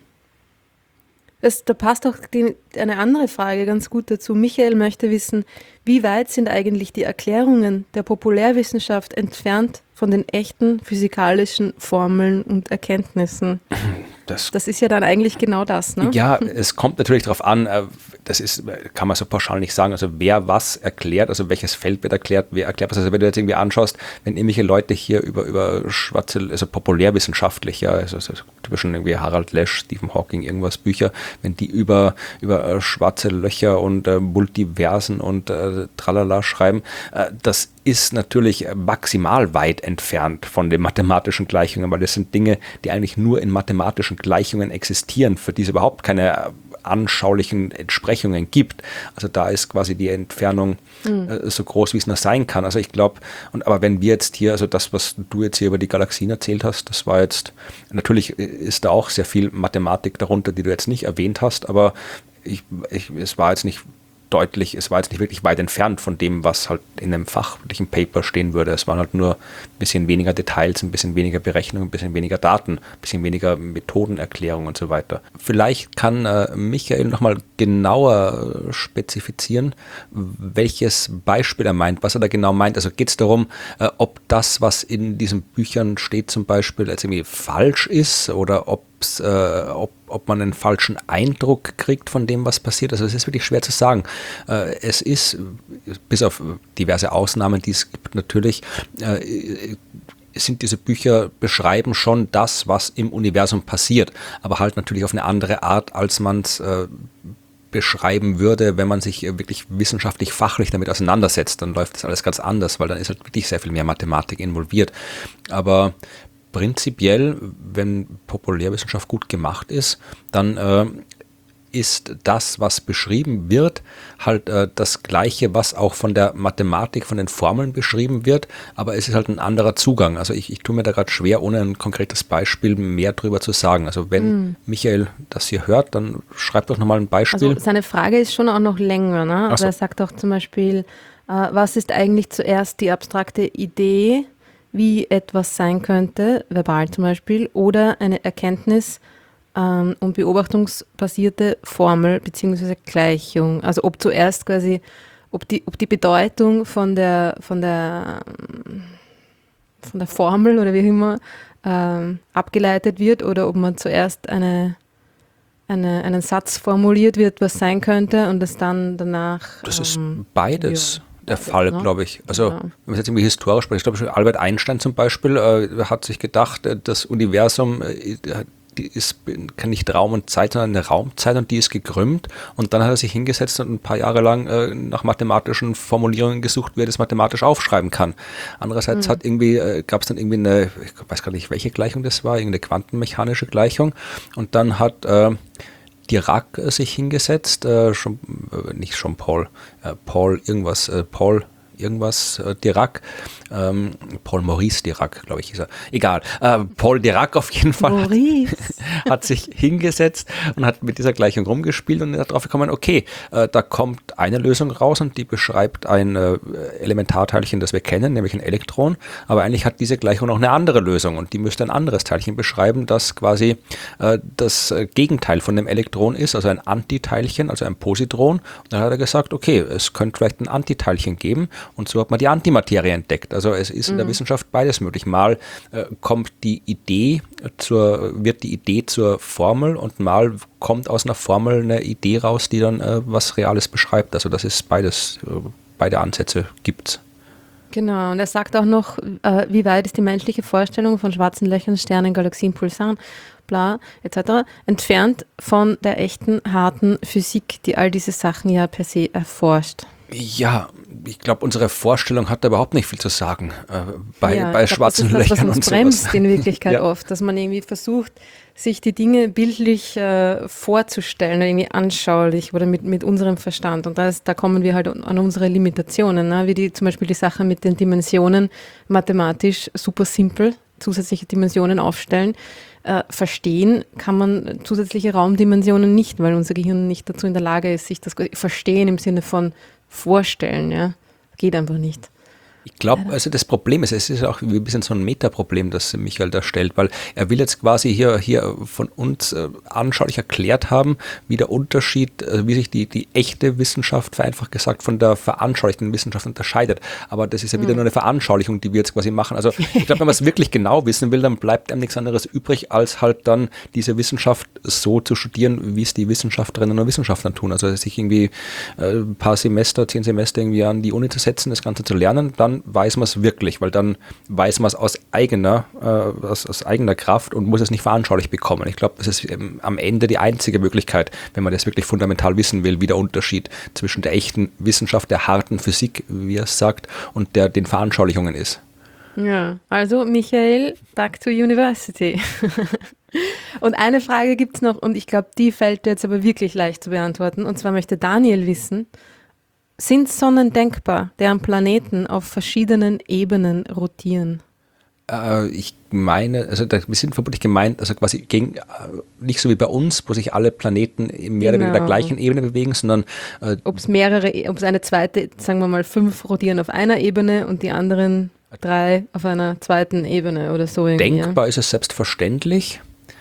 Da passt auch eine andere Frage ganz gut dazu. Michael möchte wissen, wie weit sind eigentlich die Erklärungen der Populärwissenschaft entfernt von den echten physikalischen Formeln und Erkenntnissen? Das ist ja dann eigentlich genau das, ne? Ja, es kommt natürlich darauf an, kann man so pauschal nicht sagen, also wer was erklärt, also welches Feld wird erklärt, wer erklärt was. Also wenn du jetzt irgendwie anschaust, wenn irgendwelche Leute hier über schwarze, also populärwissenschaftlich, ja, also typischen irgendwie Harald Lesch, Stephen Hawking, irgendwas Bücher, wenn die über schwarze Löcher und Multiversen und tralala schreiben, das ist natürlich maximal weit entfernt von den mathematischen Gleichungen, weil das sind Dinge, die eigentlich nur in mathematischen Gleichungen existieren, für die es überhaupt keine anschaulichen Entsprechungen gibt. Also da ist quasi die Entfernung so groß, wie es nur sein kann. Also ich glaube, aber wenn wir jetzt hier, also das, was du jetzt hier über die Galaxien erzählt hast, das war jetzt, natürlich ist da auch sehr viel Mathematik darunter, die du jetzt nicht erwähnt hast, aber es war jetzt nicht wirklich weit entfernt von dem, was halt in einem fachlichen Paper stehen würde. Es waren halt nur ein bisschen weniger Details, ein bisschen weniger Berechnungen, ein bisschen weniger Daten, ein bisschen weniger Methodenerklärung und so weiter. Vielleicht kann Michael nochmal genauer spezifizieren, welches Beispiel er meint, was er da genau meint. Also geht es darum, ob das, was in diesen Büchern steht, zum Beispiel als irgendwie falsch ist oder ob man einen falschen Eindruck kriegt von dem, was passiert. Also es ist wirklich schwer zu sagen. Es ist, bis auf diverse Ausnahmen, die es gibt natürlich, sind diese Bücher beschreiben schon das, was im Universum passiert, aber halt natürlich auf eine andere Art, als man es beschreiben würde, wenn man sich wirklich wissenschaftlich, fachlich damit auseinandersetzt. Dann läuft das alles ganz anders, weil dann ist halt wirklich sehr viel mehr Mathematik involviert. Aber prinzipiell, wenn Populärwissenschaft gut gemacht ist, dann ist das, was beschrieben wird, halt das Gleiche, was auch von der Mathematik, von den Formeln beschrieben wird, aber es ist halt ein anderer Zugang. Also ich tue mir da gerade schwer, ohne ein konkretes Beispiel mehr drüber zu sagen. Also wenn Michael das hier hört, dann schreibt doch nochmal ein Beispiel. Also seine Frage ist schon auch noch länger, ne? Also er sagt auch zum Beispiel, was ist eigentlich zuerst die abstrakte Idee, wie etwas sein könnte, verbal zum Beispiel, oder eine Erkenntnis, und beobachtungsbasierte Formel bzw. Gleichung. Also ob zuerst quasi, ob die Bedeutung von der Formel oder wie auch immer abgeleitet wird oder ob man zuerst einen Satz formuliert wird, was sein könnte und es dann danach. Das ist beides. Ja. Der Fall, Ne? glaube ich. Also, Genau. wenn man jetzt irgendwie historisch spricht, ich glaube schon Albert Einstein zum Beispiel hat sich gedacht, das Universum die ist nicht Raum und Zeit, sondern eine Raumzeit und die ist gekrümmt. Und dann hat er sich hingesetzt und ein paar Jahre lang nach mathematischen Formulierungen gesucht, wie er das mathematisch aufschreiben kann. Andererseits gab es dann irgendwie eine, ich weiß gar nicht, welche Gleichung das war, irgendeine quantenmechanische Gleichung. Und dann hat Dirac sich hingesetzt, nicht Jean-Paul, Paul irgendwas, Dirac, Paul Maurice Dirac, glaube ich, hieß er. Egal, Paul Dirac auf jeden Fall hat sich hingesetzt und hat mit dieser Gleichung rumgespielt und ist darauf gekommen, okay, da kommt eine Lösung raus und die beschreibt ein Elementarteilchen, das wir kennen, nämlich ein Elektron, aber eigentlich hat diese Gleichung noch eine andere Lösung und die müsste ein anderes Teilchen beschreiben, das quasi das Gegenteil von dem Elektron ist, also ein Antiteilchen, also ein Positron. Und dann hat er gesagt, okay, es könnte vielleicht ein Antiteilchen geben und so hat man die Antimaterie entdeckt. Also es ist in der Wissenschaft beides möglich. Mal wird die Idee zur Formel und mal kommt aus einer Formel eine Idee raus, die dann was Reales beschreibt. Also das ist beides, beide Ansätze gibt's. Genau, und er sagt auch noch, wie weit ist die menschliche Vorstellung von schwarzen Löchern, Sternen, Galaxien, Pulsaren, bla, etc. entfernt von der echten, harten Physik, die all diese Sachen ja per se erforscht. Ja, ich glaube, unsere Vorstellung hat da überhaupt nicht viel zu sagen bei schwarzen Löchern. Das, was uns und bremst sowas. in Wirklichkeit oft, dass man irgendwie versucht, sich die Dinge bildlich vorzustellen, irgendwie anschaulich oder mit unserem Verstand. Und da kommen wir halt an unsere Limitationen, ne? Wie zum Beispiel die Sache mit den Dimensionen, mathematisch super simpel, zusätzliche Dimensionen aufstellen. Verstehen kann man zusätzliche Raumdimensionen nicht, weil unser Gehirn nicht dazu in der Lage ist, sich das verstehen im Sinne von vorstellen, ja. Geht einfach nicht. Ich glaube, also das Problem ist, es ist auch ein bisschen so ein Metaproblem, das Michael da stellt, weil er will jetzt quasi hier von uns anschaulich erklärt haben, wie der Unterschied, wie sich die echte Wissenschaft, vereinfacht gesagt, von der veranschaulichten Wissenschaft unterscheidet. Aber das ist ja wieder nur eine Veranschaulichung, die wir jetzt quasi machen. Also ich glaube, wenn man es wirklich genau wissen will, dann bleibt einem nichts anderes übrig, als halt dann diese Wissenschaft so zu studieren, wie es die Wissenschaftlerinnen und Wissenschaftler tun. Also sich irgendwie ein paar Semester, 10 Semester irgendwie an die Uni zu setzen, das Ganze zu lernen, dann weiß man es wirklich, weil dann weiß man es aus eigener Kraft und muss es nicht veranschaulich bekommen. Ich glaube, das ist am Ende die einzige Möglichkeit, wenn man das wirklich fundamental wissen will, wie der Unterschied zwischen der echten Wissenschaft, der harten Physik, wie er es sagt, und den Veranschaulichungen ist. Ja, also Michael, back to university. Und eine Frage gibt es noch und ich glaube, die fällt jetzt aber wirklich leicht zu beantworten. Und zwar möchte Daniel wissen, sind Sonnen denkbar, deren Planeten auf verschiedenen Ebenen rotieren? Ich meine, also wir sind vermutlich gemeint, also quasi nicht so wie bei uns, wo sich alle Planeten mehr oder weniger der gleichen Ebene bewegen, sondern ob es eine zweite, sagen wir mal 5 rotieren auf einer Ebene und die anderen 3 auf einer zweiten Ebene oder so. Denkbar ist es selbstverständlich.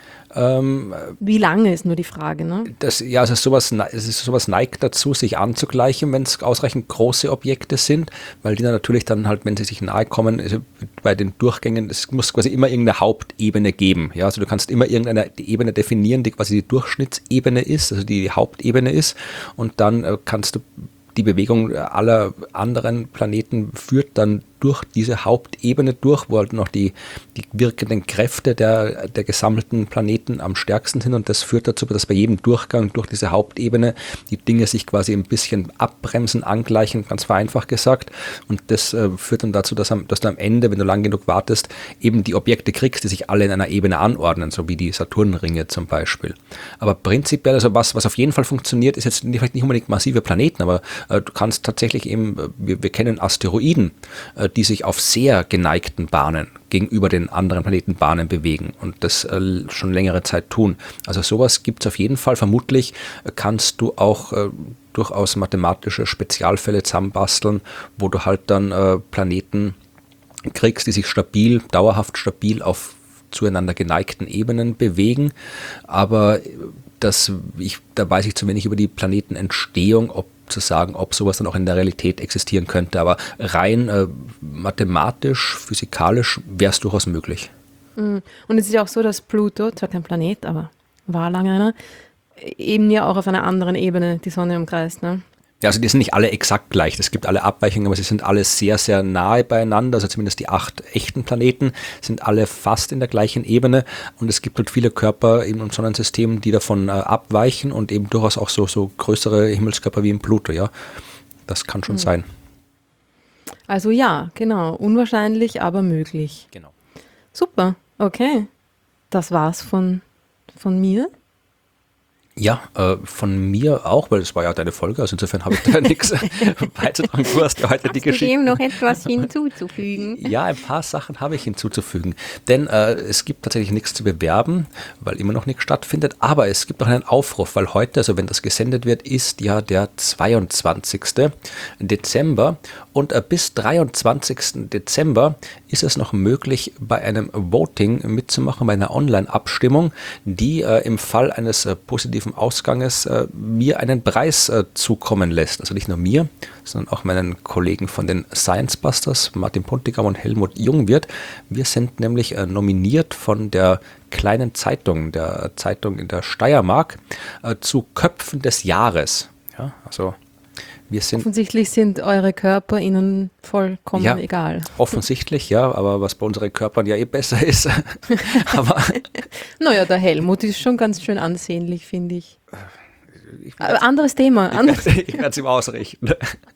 Wie lange ist nur die Frage, ne? Also sowas neigt dazu, sich anzugleichen, wenn es ausreichend große Objekte sind, weil die dann natürlich dann halt, wenn sie sich nahe kommen, also bei den Durchgängen, es muss quasi immer irgendeine Hauptebene geben. Ja? Also du kannst immer irgendeine Ebene definieren, die quasi die Durchschnittsebene ist, also die Hauptebene ist, und dann kannst du die Bewegung aller anderen Planeten führt dann durch diese Hauptebene durch, wo halt noch die wirkenden Kräfte der gesammelten Planeten am stärksten sind, und das führt dazu, dass bei jedem Durchgang durch diese Hauptebene die Dinge sich quasi ein bisschen abbremsen, angleichen, ganz vereinfacht gesagt, und das führt dann dazu, dass du am Ende, wenn du lang genug wartest, eben die Objekte kriegst, die sich alle in einer Ebene anordnen, so wie die Saturnringe zum Beispiel. Aber prinzipiell, also was auf jeden Fall funktioniert, ist jetzt vielleicht nicht unbedingt massive Planeten, aber du kannst tatsächlich eben, wir kennen Asteroiden, die sich auf sehr geneigten Bahnen gegenüber den anderen Planetenbahnen bewegen und das schon längere Zeit tun. Also sowas gibt es auf jeden Fall. Vermutlich kannst du auch durchaus mathematische Spezialfälle zusammenbasteln, wo du halt dann Planeten kriegst, die sich dauerhaft stabil auf zueinander geneigten Ebenen bewegen. Aber da weiß ich zu wenig über die Planetenentstehung, ob sowas dann auch in der Realität existieren könnte. Aber rein mathematisch, physikalisch wäre es durchaus möglich. Und es ist ja auch so, dass Pluto, zwar kein Planet, aber war lange einer, eben ja auch auf einer anderen Ebene die Sonne umkreist, ne? Ja, also die sind nicht alle exakt gleich. Es gibt alle Abweichungen, aber sie sind alle sehr, sehr nahe beieinander. Also zumindest die 8 echten Planeten sind alle fast in der gleichen Ebene. Und es gibt halt viele Körper in unserem Sonnensystem, die davon abweichen und eben durchaus auch so größere Himmelskörper wie im Pluto, ja. Das kann schon sein. Also ja, genau. Unwahrscheinlich, aber möglich. Genau. Super, okay. Das war's von mir. Ja, von mir auch, weil es war ja deine Folge, also insofern habe ich da nichts beizutragen. Du hast ja heute die Geschichte. Dem noch etwas hinzuzufügen? Ja, ein paar Sachen habe ich hinzuzufügen, denn es gibt tatsächlich nichts zu bewerben, weil immer noch nichts stattfindet, aber es gibt noch einen Aufruf, weil heute, also wenn das gesendet wird, ist ja der 22. Dezember und bis 23. Dezember ist es noch möglich, bei einem Voting mitzumachen, bei einer Online-Abstimmung, die im Fall eines positiven Ausganges mir einen Preis zukommen lässt. Also nicht nur mir, sondern auch meinen Kollegen von den Science Busters, Martin Puntigam und Helmut Jungwirth. Wir sind nämlich nominiert von der kleinen Zeitung, der Zeitung in der Steiermark, zu Köpfen des Jahres. Ja, also wir sind offensichtlich sind eure Körper ihnen vollkommen egal. Offensichtlich, ja, aber was bei unseren Körpern ja besser ist. Aber naja, der Helmut ist schon ganz schön ansehnlich, finde ich. Anderes Thema. Ich werde es ihm ausrichten.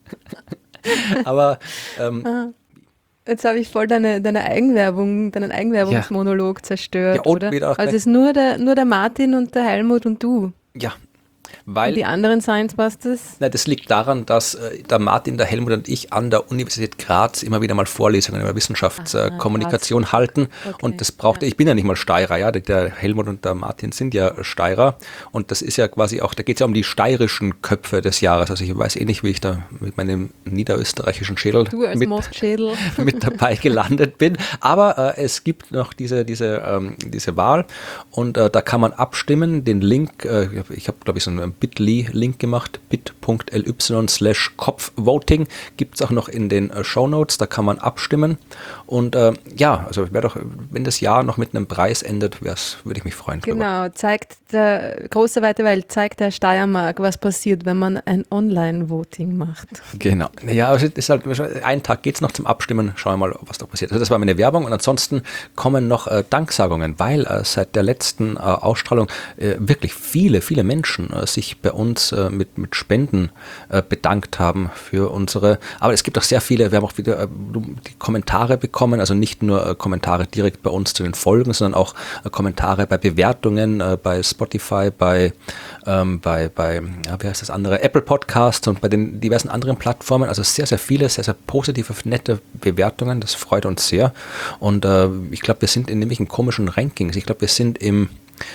Aber jetzt habe ich voll deine Eigenwerbung, deinen Eigenwerbungsmonolog zerstört, ja, und oder? wieder Also es ist nur der Martin und der Helmut und du. Ja. Und die anderen Science Busters? Nein, das liegt daran, dass der Martin, der Helmut und ich an der Universität Graz immer wieder mal Vorlesungen über Wissenschaftskommunikation halten. Okay, und das braucht, ich bin ja nicht mal Steirer, ja, der Helmut und der Martin sind ja Steirer. Und das ist ja quasi auch, da geht es ja um die steirischen Köpfe des Jahres. Also ich weiß eh nicht, wie ich da mit meinem niederösterreichischen Schädel mit dabei gelandet bin. Aber es gibt noch diese Wahl und da kann man abstimmen. Den Link, ich habe glaube ich so einen Bitly-Link gemacht, bit.ly/Kopfvoting, gibt es auch noch in den Shownotes, da kann man abstimmen und also wäre doch, wenn das Jahr noch mit einem Preis endet, würde ich mich freuen. Genau, zeigt der große weite Welt, zeigt der Steiermark, was passiert, wenn man ein Online-Voting macht. Genau, ja, also ist halt, einen Tag geht es noch zum Abstimmen, schauen wir mal, was da passiert. Also das war meine Werbung und ansonsten kommen noch Danksagungen, weil seit der letzten Ausstrahlung wirklich viele Menschen sich bei uns mit Spenden bedankt haben für unsere, aber es gibt auch sehr viele, wir haben auch wieder die Kommentare bekommen, also nicht nur Kommentare direkt bei uns zu den Folgen, sondern auch Kommentare bei Bewertungen, bei Spotify, bei wie heißt das andere, Apple Podcasts und bei den diversen anderen Plattformen, also sehr, sehr viele, sehr, sehr positive, nette Bewertungen, das freut uns sehr und ich glaube, wir sind in nämlich in komischen Rankings, ich glaube, wir sind im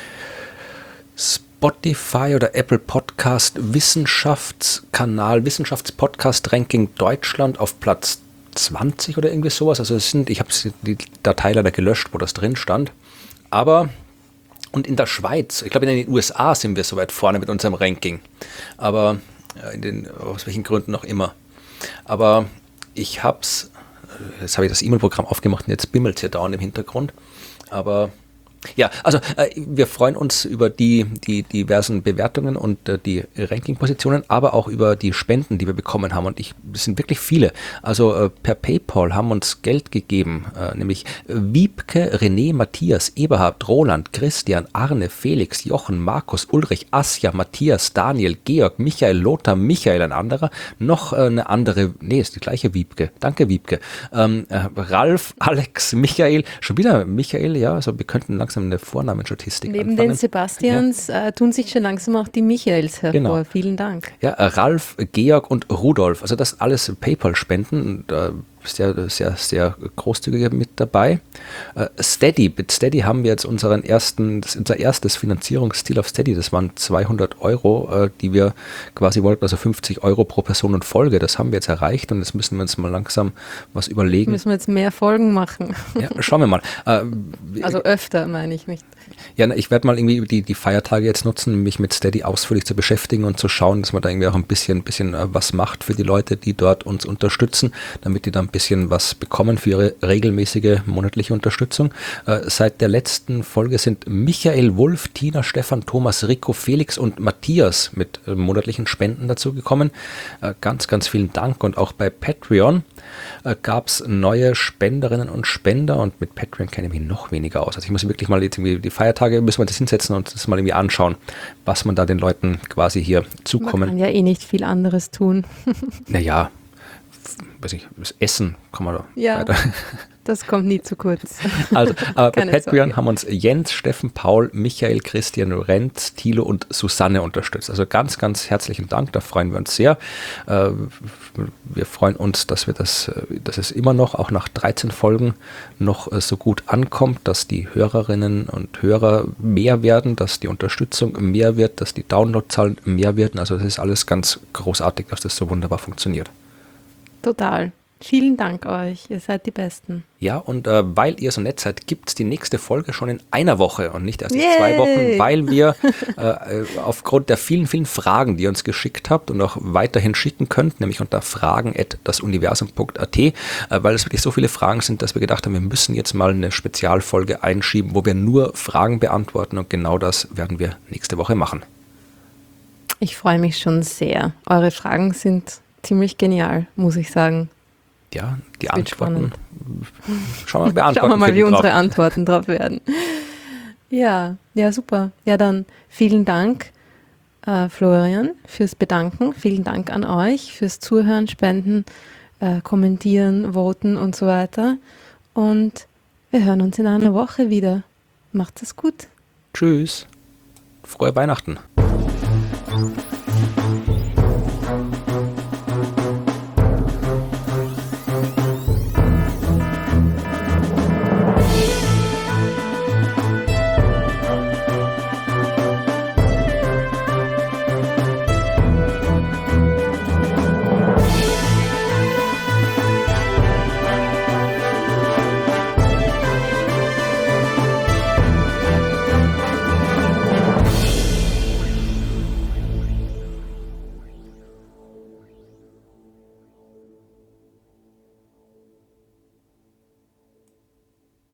Spotify oder Apple Podcast Wissenschaftskanal, Wissenschaftspodcast-Ranking Deutschland auf Platz 20 oder irgendwie sowas. Also ich habe die Datei leider gelöscht, wo das drin stand. Aber, und in der Schweiz, ich glaube in den USA sind wir so weit vorne mit unserem Ranking. Aber aus welchen Gründen auch immer. Aber jetzt habe ich das E-Mail-Programm aufgemacht und jetzt bimmelt es hier dauernd im Hintergrund. Aber ja, also wir freuen uns über die diversen Bewertungen und die Ranking-Positionen, aber auch über die Spenden, die wir bekommen haben. Und es sind wirklich viele. Also per PayPal haben uns Geld gegeben, nämlich Wiebke, René, Matthias, Eberhard, Roland, Christian, Arne, Felix, Jochen, Markus, Ulrich, Asja, Matthias, Daniel, Georg, Michael, Lothar, Michael, ein anderer, noch eine andere, ist die gleiche Wiebke. Danke, Wiebke. Ralf, Alex, Michael, schon wieder Michael, ja, also wir könnten langsam eine Vornamenstatistik Neben den Sebastians tun sich schon langsam auch die Michaels hervor. Genau. Vielen Dank. Ja, Ralf, Georg und Rudolf, also das alles PayPal-Spenden. sehr, sehr, sehr großzügig mit dabei. Steady, mit Steady haben wir jetzt unser erstes Finanzierungsziel auf Steady. Das waren 200 Euro, die wir quasi wollten, also 50 Euro pro Person und Folge. Das haben wir jetzt erreicht und jetzt müssen wir uns mal langsam was überlegen. Müssen wir jetzt mehr Folgen machen? Ja, schauen wir mal. Also öfter, meine ich nicht. Ja, ich werde mal irgendwie die Feiertage jetzt nutzen, mich mit Steady ausführlich zu beschäftigen und zu schauen, dass man da irgendwie auch ein bisschen was macht für die Leute, die dort uns unterstützen, damit die da ein bisschen was bekommen für ihre regelmäßige monatliche Unterstützung. Seit der letzten Folge sind Michael Wulff, Tina, Stefan, Thomas, Rico, Felix und Matthias mit monatlichen Spenden dazugekommen. Ganz, ganz vielen Dank. Und auch bei Patreon gab es neue Spenderinnen und Spender und mit Patreon kenne ich mich noch weniger aus. Also ich muss wirklich mal jetzt irgendwie die Feiertage, müssen wir das hinsetzen und das mal irgendwie anschauen, was man da den Leuten quasi hier zukommen. Man kann ja eh nicht viel anderes tun. Naja, weiß ich, das Essen kann man da weiter. Das kommt nie zu kurz. Also, aber bei Keine Patreon Sorge. haben uns Jens, Steffen, Paul, Michael, Christian, Renz, Thilo und Susanne unterstützt. Also ganz, ganz herzlichen Dank, da freuen wir uns sehr. Wir freuen uns, dass es immer noch, auch nach 13 Folgen, noch so gut ankommt, dass die Hörerinnen und Hörer mehr werden, dass die Unterstützung mehr wird, dass die Downloadzahlen mehr werden. Also das ist alles ganz großartig, dass das so wunderbar funktioniert. Total. Vielen Dank euch. Ihr seid die Besten. Ja, und weil ihr so nett seid, gibt es die nächste Folge schon in einer Woche und nicht erst in 2 Wochen, weil wir aufgrund der vielen, vielen Fragen, die ihr uns geschickt habt und auch weiterhin schicken könnt, nämlich unter fragen@dasuniversum.at, weil es wirklich so viele Fragen sind, dass wir gedacht haben, wir müssen jetzt mal eine Spezialfolge einschieben, wo wir nur Fragen beantworten und genau das werden wir nächste Woche machen. Ich freue mich schon sehr. Eure Fragen sind ziemlich genial, muss ich sagen. Ja, die Das wird Antworten. spannend. Schauen wir Schauen wir mal, wie drauf. unsere Antworten drauf werden. Ja, super. Ja, dann vielen Dank, Florian, fürs Bedanken. Vielen Dank an euch fürs Zuhören, Spenden, Kommentieren, Voten und so weiter. Und wir hören uns in einer Woche wieder. Macht es gut. Tschüss. Frohe Weihnachten.